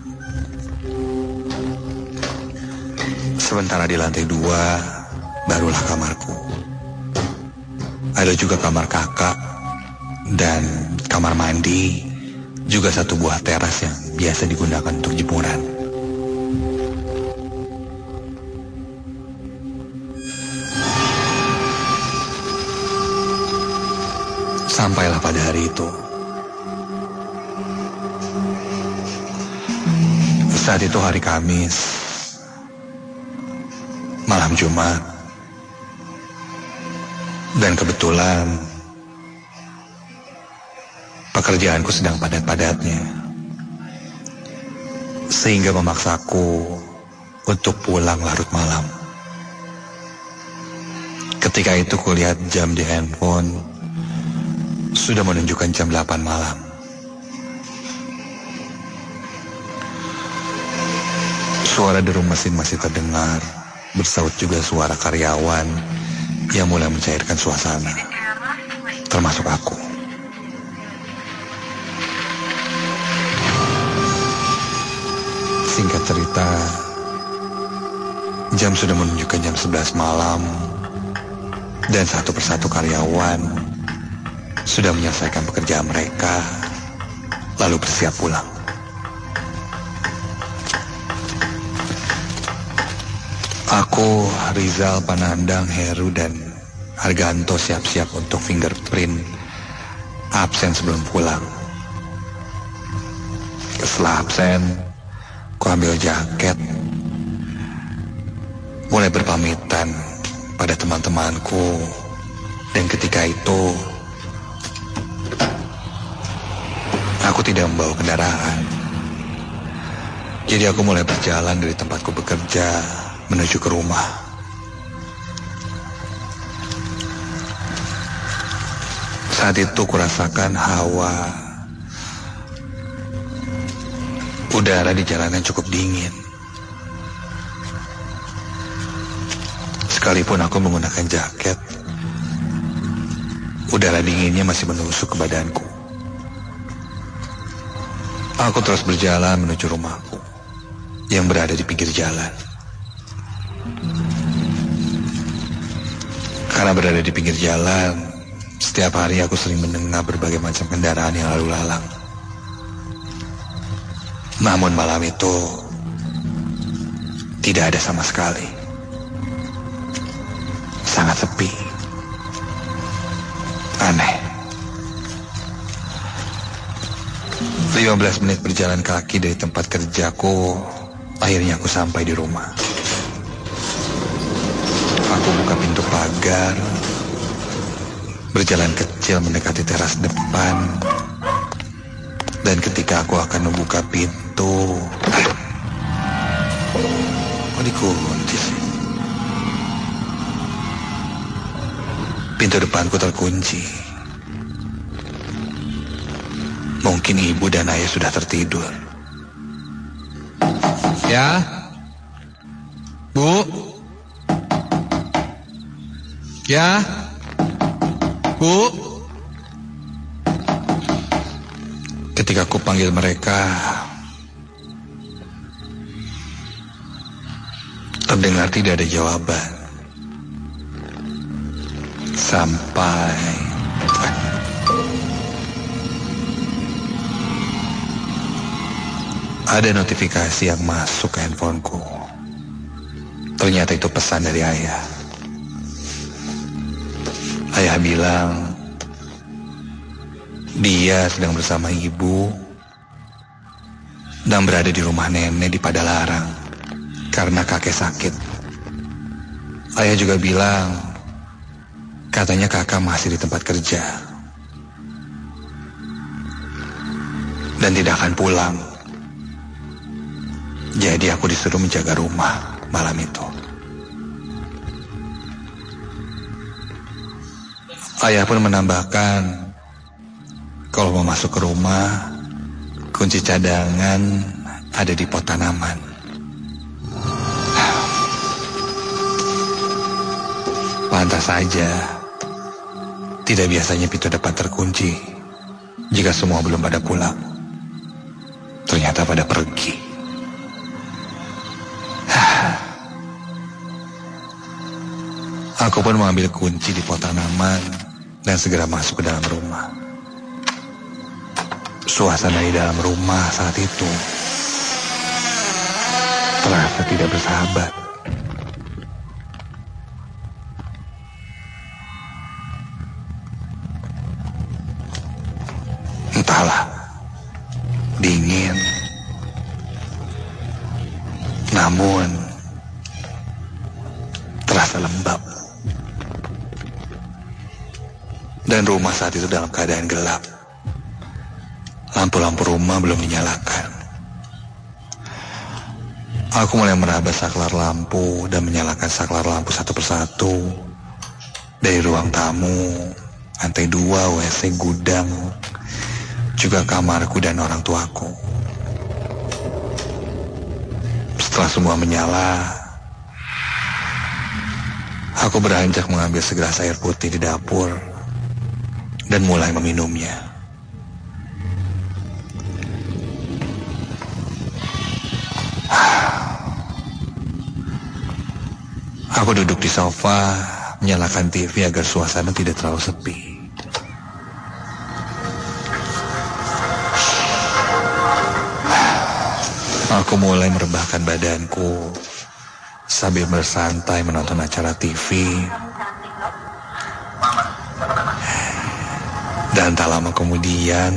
Sementara di lantai 2 barulah kamarku. Ada juga kamar kakak dan kamar mandi, juga satu buah teras yang biasa digunakan untuk jemuran. Sampailah pada hari itu. Saat itu hari Kamis, malam Jumat, dan kebetulan pekerjaanku sedang padat-padatnya, sehingga memaksaku untuk pulang larut malam. Ketika itu kulihat jam di handphone, sudah menunjukkan jam 8 malam. Suara derum mesin masih terdengar, bersaut juga suara karyawan yang mulai mencairkan suasana, termasuk aku. Singkat cerita, jam sudah menunjukkan jam 11 malam, dan satu persatu karyawan sudah menyelesaikan pekerjaan mereka, lalu bersiap pulang. Aku, Rizal, Panandang, Heru, dan Arganto siap-siap untuk fingerprint absen sebelum pulang. Setelah absen, ku ambil jaket, mulai berpamitan pada teman-temanku, dan ketika itu aku tidak membawa kendaraan. Jadi aku mulai berjalan dari tempatku bekerja menuju ke rumah. Saat itu kurasakan hawa Udara di jalanan cukup dingin. Sekalipun aku menggunakan jaket, udara dinginnya masih menusuk ke badanku. Aku terus berjalan menuju rumahku yang berada di pinggir jalan. Karena berada di pinggir jalan, setiap hari aku sering mendengar berbagai macam kendaraan yang lalu lalang. Namun malam itu tidak ada sama sekali. Sangat sepi. Aneh. 15 menit berjalan kaki dari tempat kerjaku, akhirnya aku sampai di rumah. Aku buka pintu pagar, berjalan kecil mendekati teras depan, dan ketika aku akan membuka pintu, kok dikunci sih? Pintu depanku terkunci. Mungkin ibu dan ayah sudah tertidur. Ya, Bu. Ya, Bu. Ketika aku panggil mereka, terdengar tidak ada jawaban. Sampai ada notifikasi yang masuk ke handphoneku. Ternyata itu pesan dari ayah. Ayah bilang dia sedang bersama ibu dan berada di rumah nenek di Padalarang karena kakek sakit. Ayah juga bilang katanya kakak masih di tempat kerja dan tidak akan pulang. Jadi aku disuruh menjaga rumah malam itu. Ayah pun menambahkan kalau mau masuk ke rumah, kunci cadangan ada di pot tanaman. Pantas saja tidak biasanya pintu depan terkunci jika semua belum pada pulang. Ternyata pada pergi. Aku pun mengambil kunci di pot tanaman dan segera masuk ke dalam rumah. Suasana di dalam rumah saat itu terasa tidak bersahabat. Entahlah, dingin, namun terasa lembab. Dan rumah saat itu dalam keadaan gelap. Lampu-lampu rumah belum dinyalakan. Aku mulai meraba saklar lampu dan menyalakan saklar lampu satu persatu. Dari ruang tamu, lantai 2, WC, gudang, juga kamarku dan orang tuaku. Setelah semua menyala, aku beranjak mengambil segelas air putih di dapur dan mulai meminumnya. Aku duduk di sofa, menyalakan TV agar suasana tidak terlalu sepi. Aku mulai merebahkan badanku sambil bersantai menonton acara TV. Dan tak lama kemudian,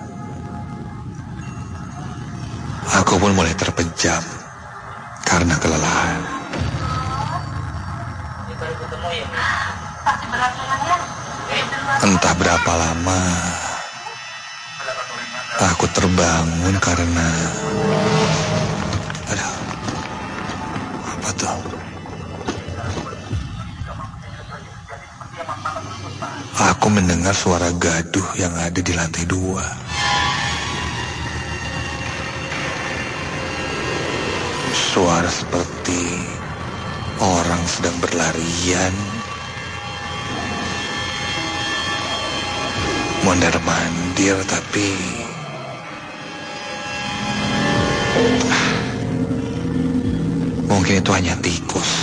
aku pun mulai terpejam karena kelelahan. Entah berapa lama aku terbangun karena apa tuh? Aku mendengar suara gaduh yang ada di lantai 2. Suara seperti orang sedang berlarian, mondar-mandir, tapi mungkin itu hanya tikus.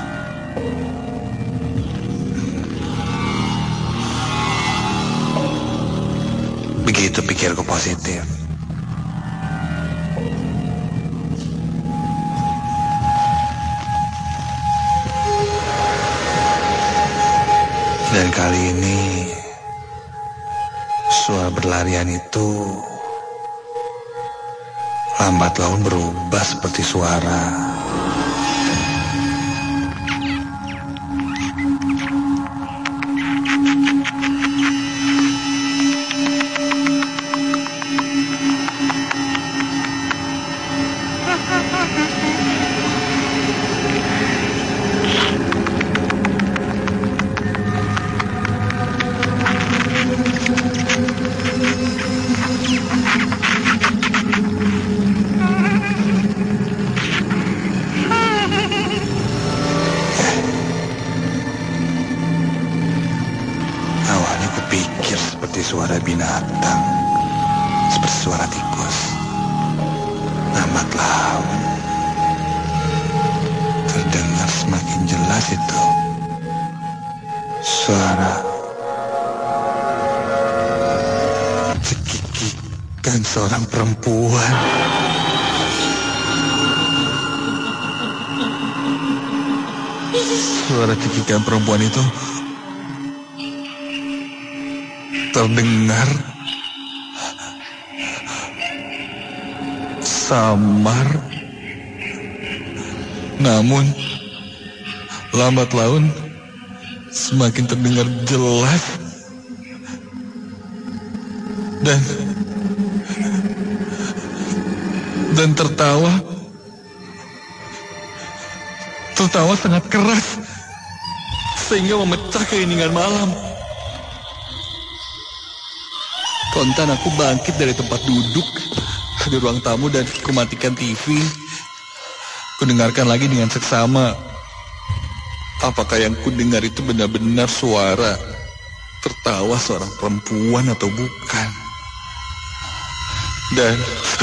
Begitu pikirku positif. Dan kali ini suara berlarian itu lambat laun berubah seperti suara suara binatang, seperti suara tikus. Lambat laun terdengar semakin jelas itu suara cekikikan seorang perempuan. Suara cekikan perempuan itu terdengar samar, namun lambat laun semakin terdengar jelas dan tertawa sangat keras sehingga memecah keheningan malam. Kontan aku bangkit dari tempat duduk di ruang tamu dan kumatikan TV. Kudengarkan lagi dengan seksama. Apakah yang kudengar itu benar-benar suara tertawa seorang perempuan atau bukan? Dan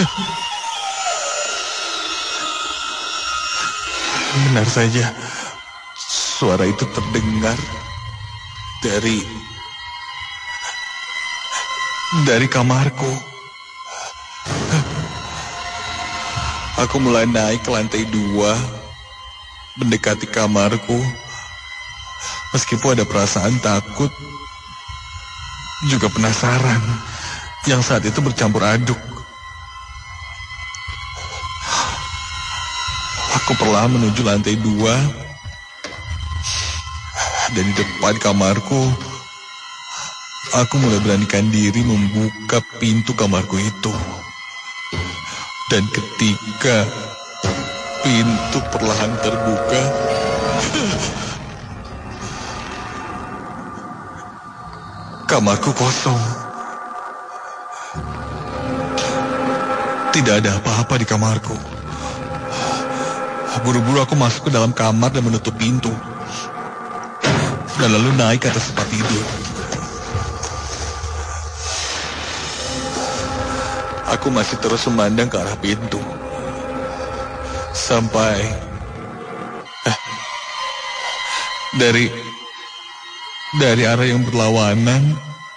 benar saja, suara itu terdengar dari kamarku. Aku mulai naik ke lantai 2, mendekati kamarku. Meskipun ada perasaan takut, juga penasaran, yang saat itu bercampur aduk. Aku perlahan menuju lantai 2, dan di depan kamarku, aku mulai beranikan diri membuka pintu kamarku itu. Dan ketika pintu perlahan terbuka, kamarku kosong. Tidak ada apa-apa di kamarku. Buru-buru aku masuk ke dalam kamar dan menutup pintu. Dan lalu naik ke atas tempat tidur. Aku masih terus memandang ke arah pintu. Sampai dari arah yang berlawanan,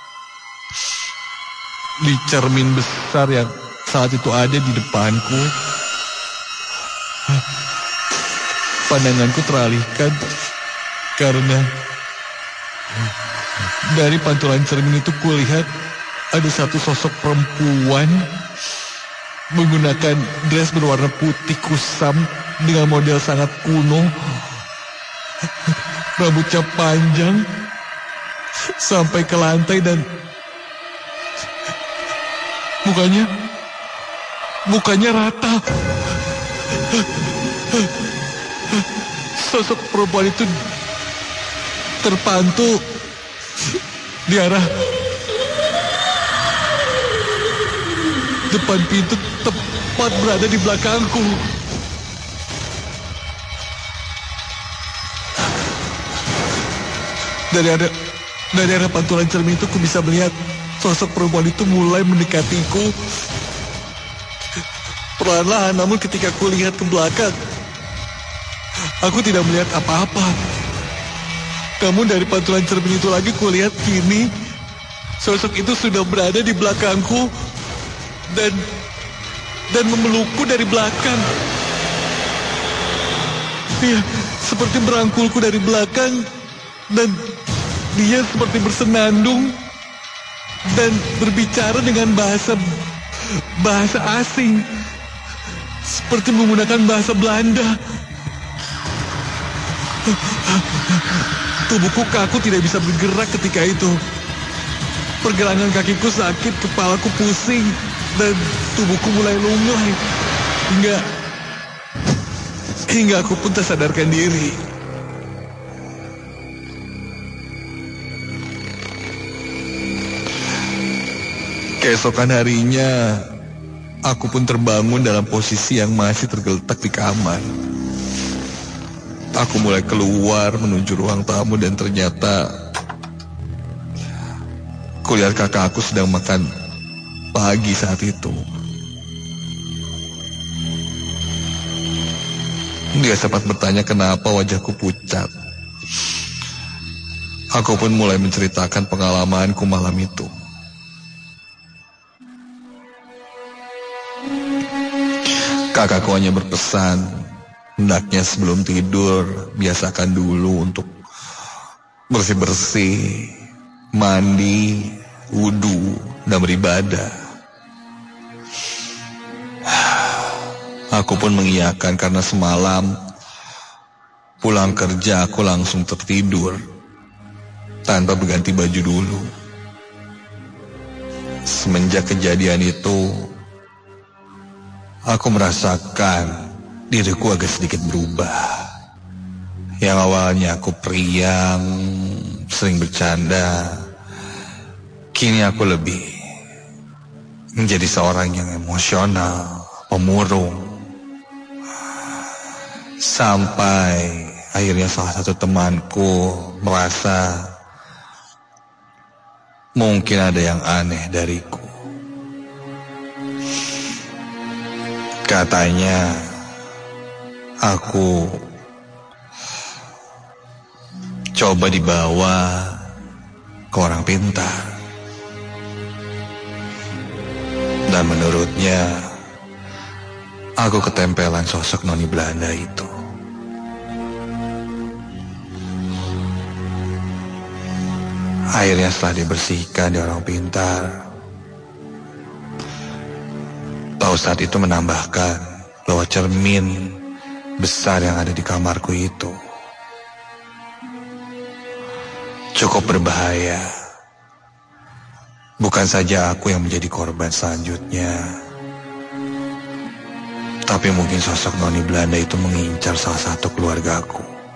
di cermin besar yang saat itu ada di depanku, pandanganku teralihkan karena dari pantulan cermin itu kulihat ada satu sosok perempuan menggunakan dress berwarna putih kusam dengan model sangat kuno. Rambutnya panjang sampai ke lantai dan mukanya rata. Sosok perempuan itu terpantul di arah depan pintu, tepat berada di belakangku. Dari arah pantulan cermin itu ku bisa melihat sosok perempuan itu mulai mendekatiku. Perlahan-lahan, namun ketika ku lihat ke belakang, aku tidak melihat apa-apa. Namun dari pantulan cermin itu lagi ku lihat kini sosok itu sudah berada di belakangku dan memelukku dari belakang. Dia seperti merangkulku dari belakang dan dia seperti bersenandung dan berbicara dengan bahasa asing, seperti menggunakan bahasa Belanda. Tubuhku kaku, tidak bisa bergerak ketika itu. Pergelangan kakiku sakit, kepalaku pusing, dan tubuhku mulai lunglai. Hingga aku pun tersadarkan diri. Keesokan harinya, aku pun terbangun dalam posisi yang masih tergeletak di kamar. Aku mulai keluar menuju ruang tamu dan ternyata kulihat kakak aku sedang makan pagi saat itu. Dia sempat bertanya kenapa wajahku pucat. Aku pun mulai menceritakan pengalamanku malam itu. Kakakku hanya berpesan, hendaknya sebelum tidur, biasakan dulu untuk bersih-bersih, mandi, wudu, dan beribadah. Aku pun mengiyakan karena semalam pulang kerja aku langsung tertidur tanpa berganti baju dulu. Semenjak kejadian itu, aku merasakan diriku agak sedikit berubah. Yang awalnya aku periang, sering bercanda, kini aku lebih menjadi seorang yang emosional, pemurung. Sampai akhirnya salah satu temanku merasa mungkin ada yang aneh dariku. Katanya aku coba dibawa ke orang pintar. Dan menurutnya aku ketempelan sosok noni Belanda itu. Akhirnya setelah dibersihkan di orang pintar, Pak Ustadz itu menambahkan bahwa cermin besar yang ada di kamarku itu cukup berbahaya. Bukan saja aku yang menjadi korban selanjutnya, tapi mungkin sosok noni Belanda itu mengincar salah satu keluargaku.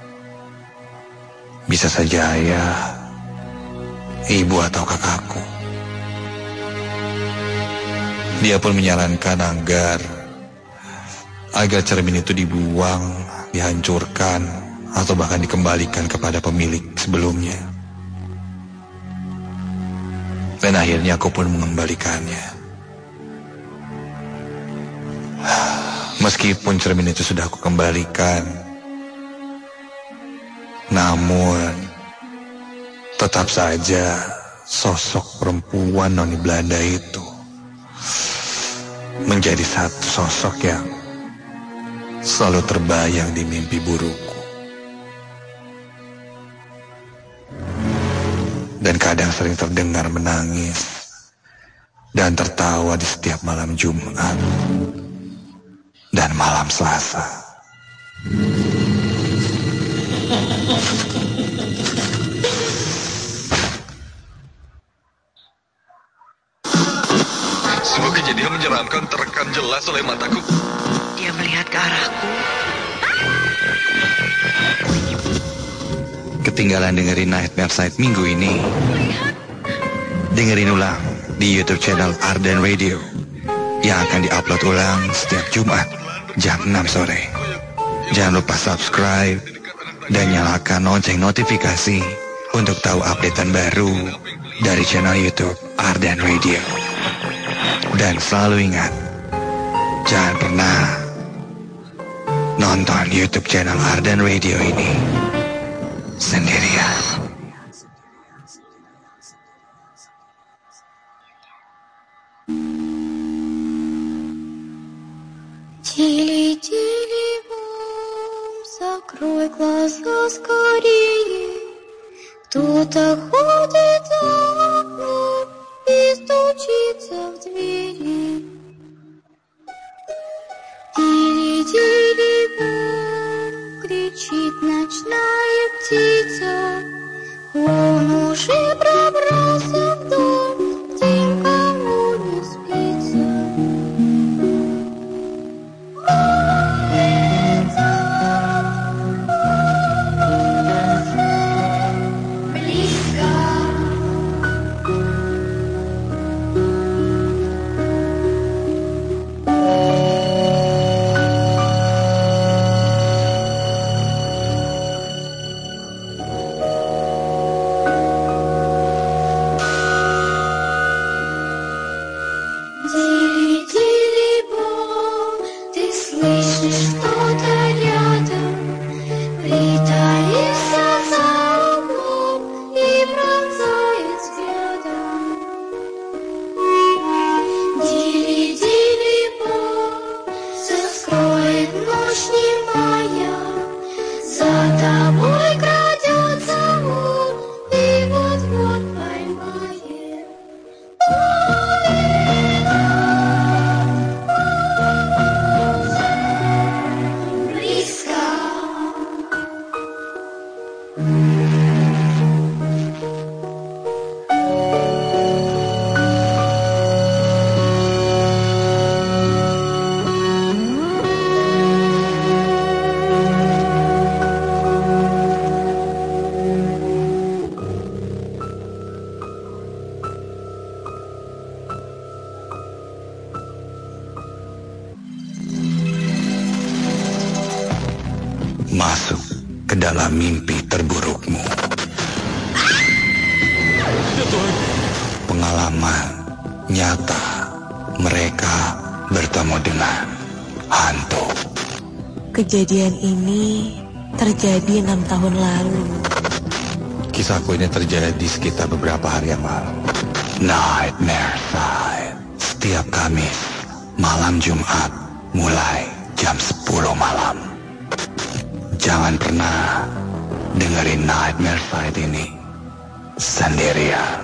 Bisa saja ayah, ibu atau kakakku. Dia pun menyarankan agar cermin itu dibuang, dihancurkan, atau bahkan dikembalikan kepada pemilik sebelumnya. Dan akhirnya aku pun mengembalikannya. Meskipun cermin itu sudah aku kembalikan, namun tetap saja sosok perempuan noni Belanda itu menjadi satu sosok yang selalu terbayang di mimpi burukku. Dan kadang sering terdengar menangis dan tertawa di setiap malam Jumat dan malam Selasa. Sebuah kejadian menyeramkan terekam jelas oleh mataku. Dia melihat ke arahku. Ketinggalan dengerin Nightmare Side minggu ini? Dengerin ulang di YouTube channel Arden Radio yang akan diupload ulang setiap Jumat jam 6 sore. Jangan lupa subscribe dan nyalakan lonceng notifikasi untuk tahu updatean baru dari channel YouTube Ardan Radio. Dan selalu ingat, jangan pernah nonton YouTube channel Ardan Radio ini sendirian. Тили-тили бом, закрой глаза скорее. Кто-то ходит за окном и стучится в двери. Тили-тили бом, кричит ночная птица. Он уже пробрался в дом, где никому не спится. Masuk ke dalam mimpi terburukmu. Pengalaman nyata mereka bertemu dengan hantu. Kejadian ini terjadi 6 tahun lalu. Kisahku ini terjadi sekitar beberapa hari yang lalu. Nightmare Side, setiap Kamis malam Jumat mulai jam 10 malam. Jangan pernah dengerin Nightmare Side ini sendirian.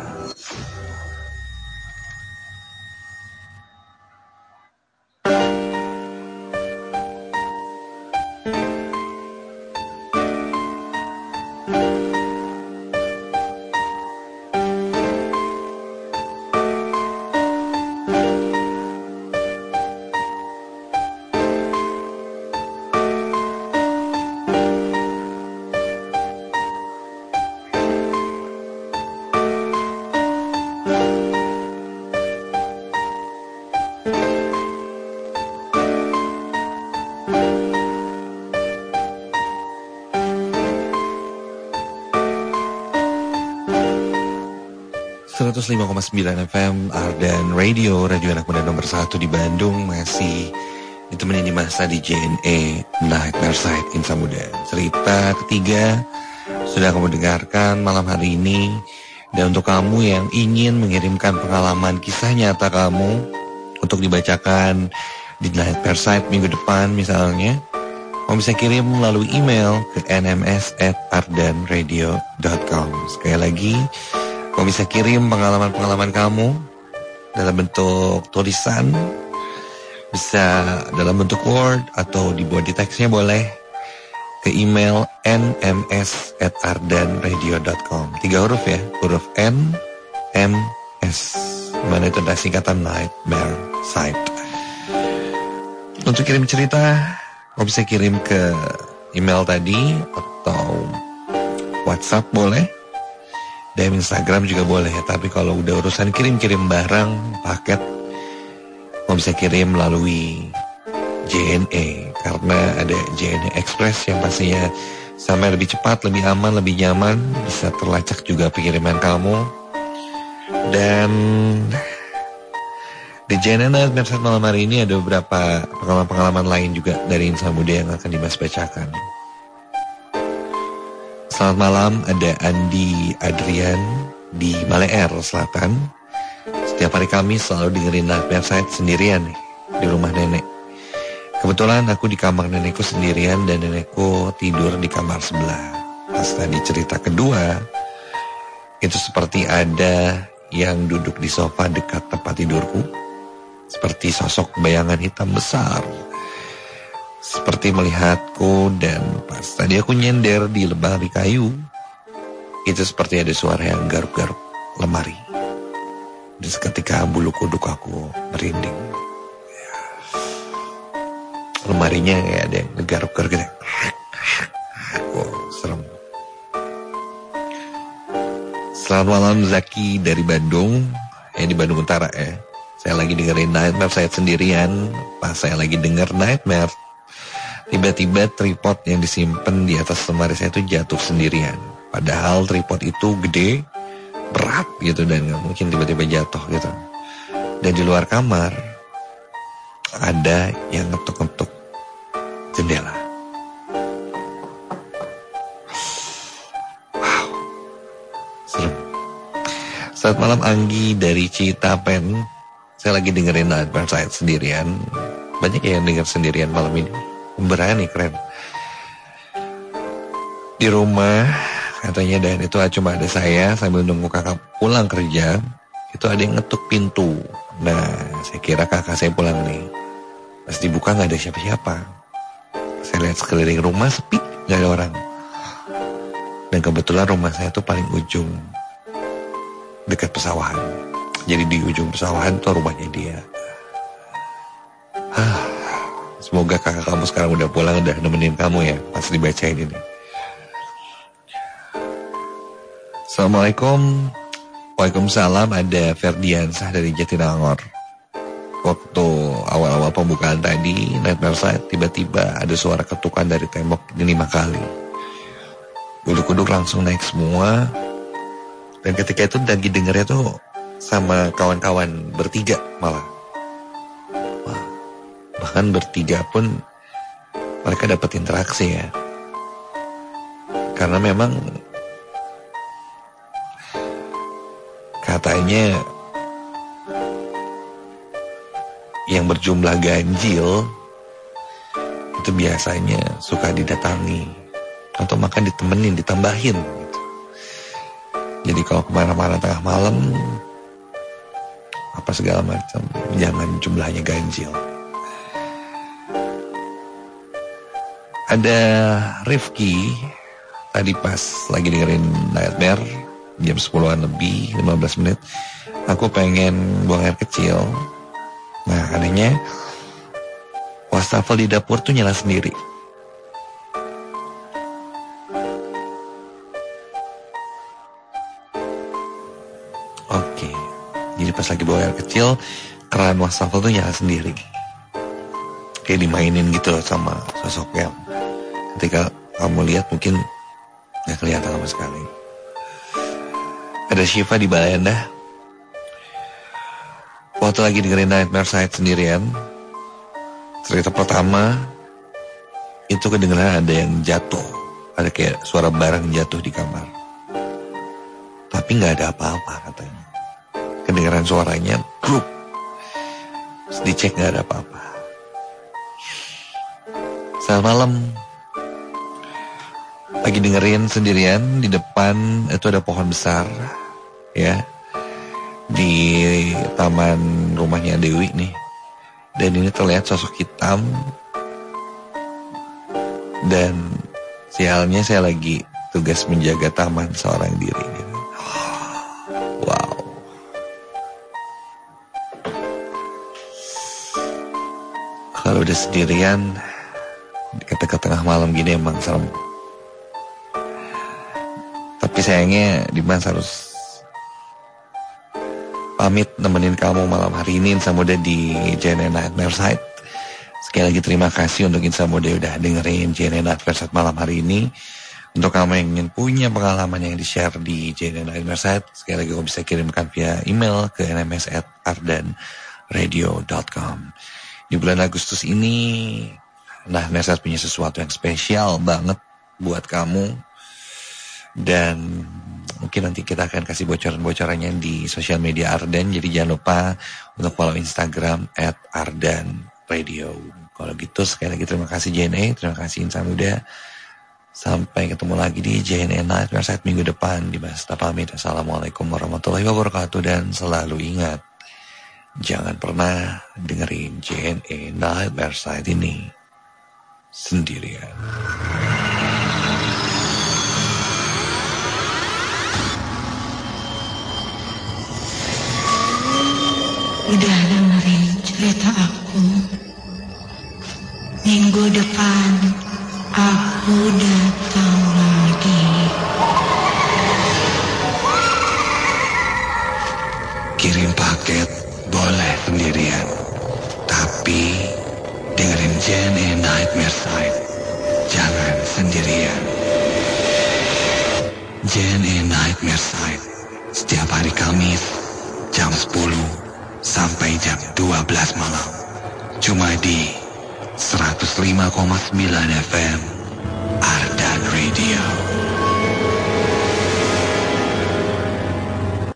FM Ardan Radio, radio anak muda nomor 1 di Bandung. Masih ditemani di masa di JNE Nightmare Side Insan Muda. Cerita ketiga sudah kamu dengarkan malam hari ini. Dan untuk kamu yang ingin mengirimkan pengalaman kisah nyata kamu untuk dibacakan di Nightmare Side minggu depan misalnya, kamu bisa kirim melalui email ke nms@ardanradio.com. Sekali lagi, kamu bisa kirim pengalaman-pengalaman kamu dalam bentuk tulisan, bisa dalam bentuk Word atau dibuat di teksnya boleh, ke email nms@ardanradio.com. 3 huruf ya, huruf N, M, S. Mana itu adalah singkatan Nightmare Side. Untuk kirim cerita, kamu bisa kirim ke email tadi atau WhatsApp boleh. DM Instagram juga boleh, tapi kalau udah urusan kirim-kirim barang, paket, kamu bisa kirim melalui JNE, karena ada JNE Express yang pastinya Sampai lebih cepat, lebih aman, lebih nyaman, bisa terlacak juga pengiriman kamu. Dan di JNN Nightmare malam hari ini ada beberapa pengalaman-pengalaman lain juga dari insan muda yang akan Dimas bacakan. Selamat malam, ada Andi Adrian di Maleer Selatan. Setiap hari Kamis selalu dengerin Nightmare sendirian nih, di rumah nenek. Kebetulan aku di kamar nenekku sendirian dan nenekku tidur di kamar sebelah. Pas tadi cerita kedua, itu seperti ada yang duduk di sofa dekat tempat tidurku. Seperti sosok bayangan hitam besar. Seperti melihatku dan pas tadi aku nyender di lemari kayu, itu seperti ada suara yang garuk-garuk lemari. Dan seketika bulu kuduk aku merinding. Lemarinya kayak ada yang ngegaruk-garuk gitu. Wow, serem. Selamat malam Zaki dari Bandung. Di Bandung Utara ya. Saya lagi dengerin Nightmare saya sendirian. Pas saya lagi denger Nightmare, tiba-tiba tripod yang disimpan di atas lemari saya itu jatuh sendirian. Padahal tripod itu gede, berat gitu, dan gak mungkin tiba-tiba jatuh gitu. Dan di luar kamar ada yang ngetuk-ngetuk jendela. Wow, serem. Selamat malam Anggi dari Citapen. Saya lagi dengerin Nightmare saya sendirian. Banyak yang denger sendirian malam ini. Berani, keren. Di rumah katanya, dan itu cuma ada saya sambil nunggu kakak pulang kerja. Itu ada yang ngetuk pintu. Nah, saya kira kakak saya pulang nih. Pas dibuka gak ada siapa-siapa. Saya lihat sekeliling rumah sepi, gak ada orang. Dan kebetulan rumah saya tuh paling ujung, dekat pesawahan. Jadi di ujung pesawahan tuh rumahnya dia. Semoga kakak kamu sekarang udah pulang, udah nemenin kamu ya pas dibacain ini. Assalamualaikum. Waalaikumsalam, ada Ferdiansah dari Jatinangor. Waktu awal-awal pembukaan tadi Nightmare Side, tiba-tiba ada suara ketukan dari tembok 5 kali. Kuduk-kuduk langsung naik semua. Dan ketika itu lagi dengernya tuh sama kawan-kawan bertiga malah. Wah, bahkan bertiga pun mereka dapat interaksi ya. Karena memang katanya yang berjumlah ganjil itu biasanya suka didatangi atau makan ditemenin, ditambahin gitu. Jadi kalau kemana-mana tengah malam apa segala macam, jangan jumlahnya ganjil. Ada Rifki tadi pas lagi dengerin Nightmare jam 10-an lebih 15 menit, aku pengen buang air kecil. Nah, anehnya wastafel di dapur tuh nyala sendiri. Oke, jadi pas lagi buang air kecil, keran wastafel tuh nyala sendiri. Kayak dimainin gitu sama sosok yang ketika kamu lihat mungkin gak kelihatan sama sekali. Ada Syifa di Balenda. Waktu lagi dengerin Nightmare Side sendirian, cerita pertama itu kedengeran ada yang jatuh, ada kayak suara barang jatuh di kamar. Tapi gak ada apa-apa katanya. Kedengeran suaranya, grup. Terus dicek gak ada apa-apa. Selamat malam. Lagi dengerin sendirian, di depan itu ada pohon besar, ya. Di taman rumahnya Dewi nih. Dan ini terlihat sosok hitam. Dan sialnya saya lagi tugas menjaga taman seorang diri gitu. Wow. Kalau udah sendirian ketika tengah malam gini emang serem. Tapi sayangnya Dimas harus pamit nemenin kamu malam hari ini, Insan Muda di JNN Nightmare Side. Sekali lagi terima kasih untuk Insan Muda udah dengerin JNN Nightmare Side malam hari ini. Untuk kamu yang ingin punya pengalaman yang di-share di JNE Nightmare Site, sekali lagi kamu bisa kirimkan via email ke nms@ardenradio.com. Di bulan Agustus ini, Nightmare Site punya sesuatu yang spesial banget buat kamu. Dan mungkin nanti kita akan kasih bocoran-bocorannya di sosial media Arden. Jadi jangan lupa untuk follow Instagram @ardenradio. Kalau gitu sekali lagi terima kasih JNE, terima kasih Insan Muda. Sampai ketemu lagi di JNE Nightmare Site minggu depan. Di Basta pamit. Assalamualaikum warahmatullahi wabarakatuh. Dan selalu ingat, jangan pernah dengerin JNE Nightmare Site ini sendirian. Udah dengerin cerita aku. Minggu depan aku datang lagi. Kirim paket boleh sendirian, tapi dengerin JNE Nightmare Site jangan sendirian. JNE Nightmare Site setiap hari Kamis jam 10 sampai jam 12 malam. Cuma di 105,9 FM Ardan Radio.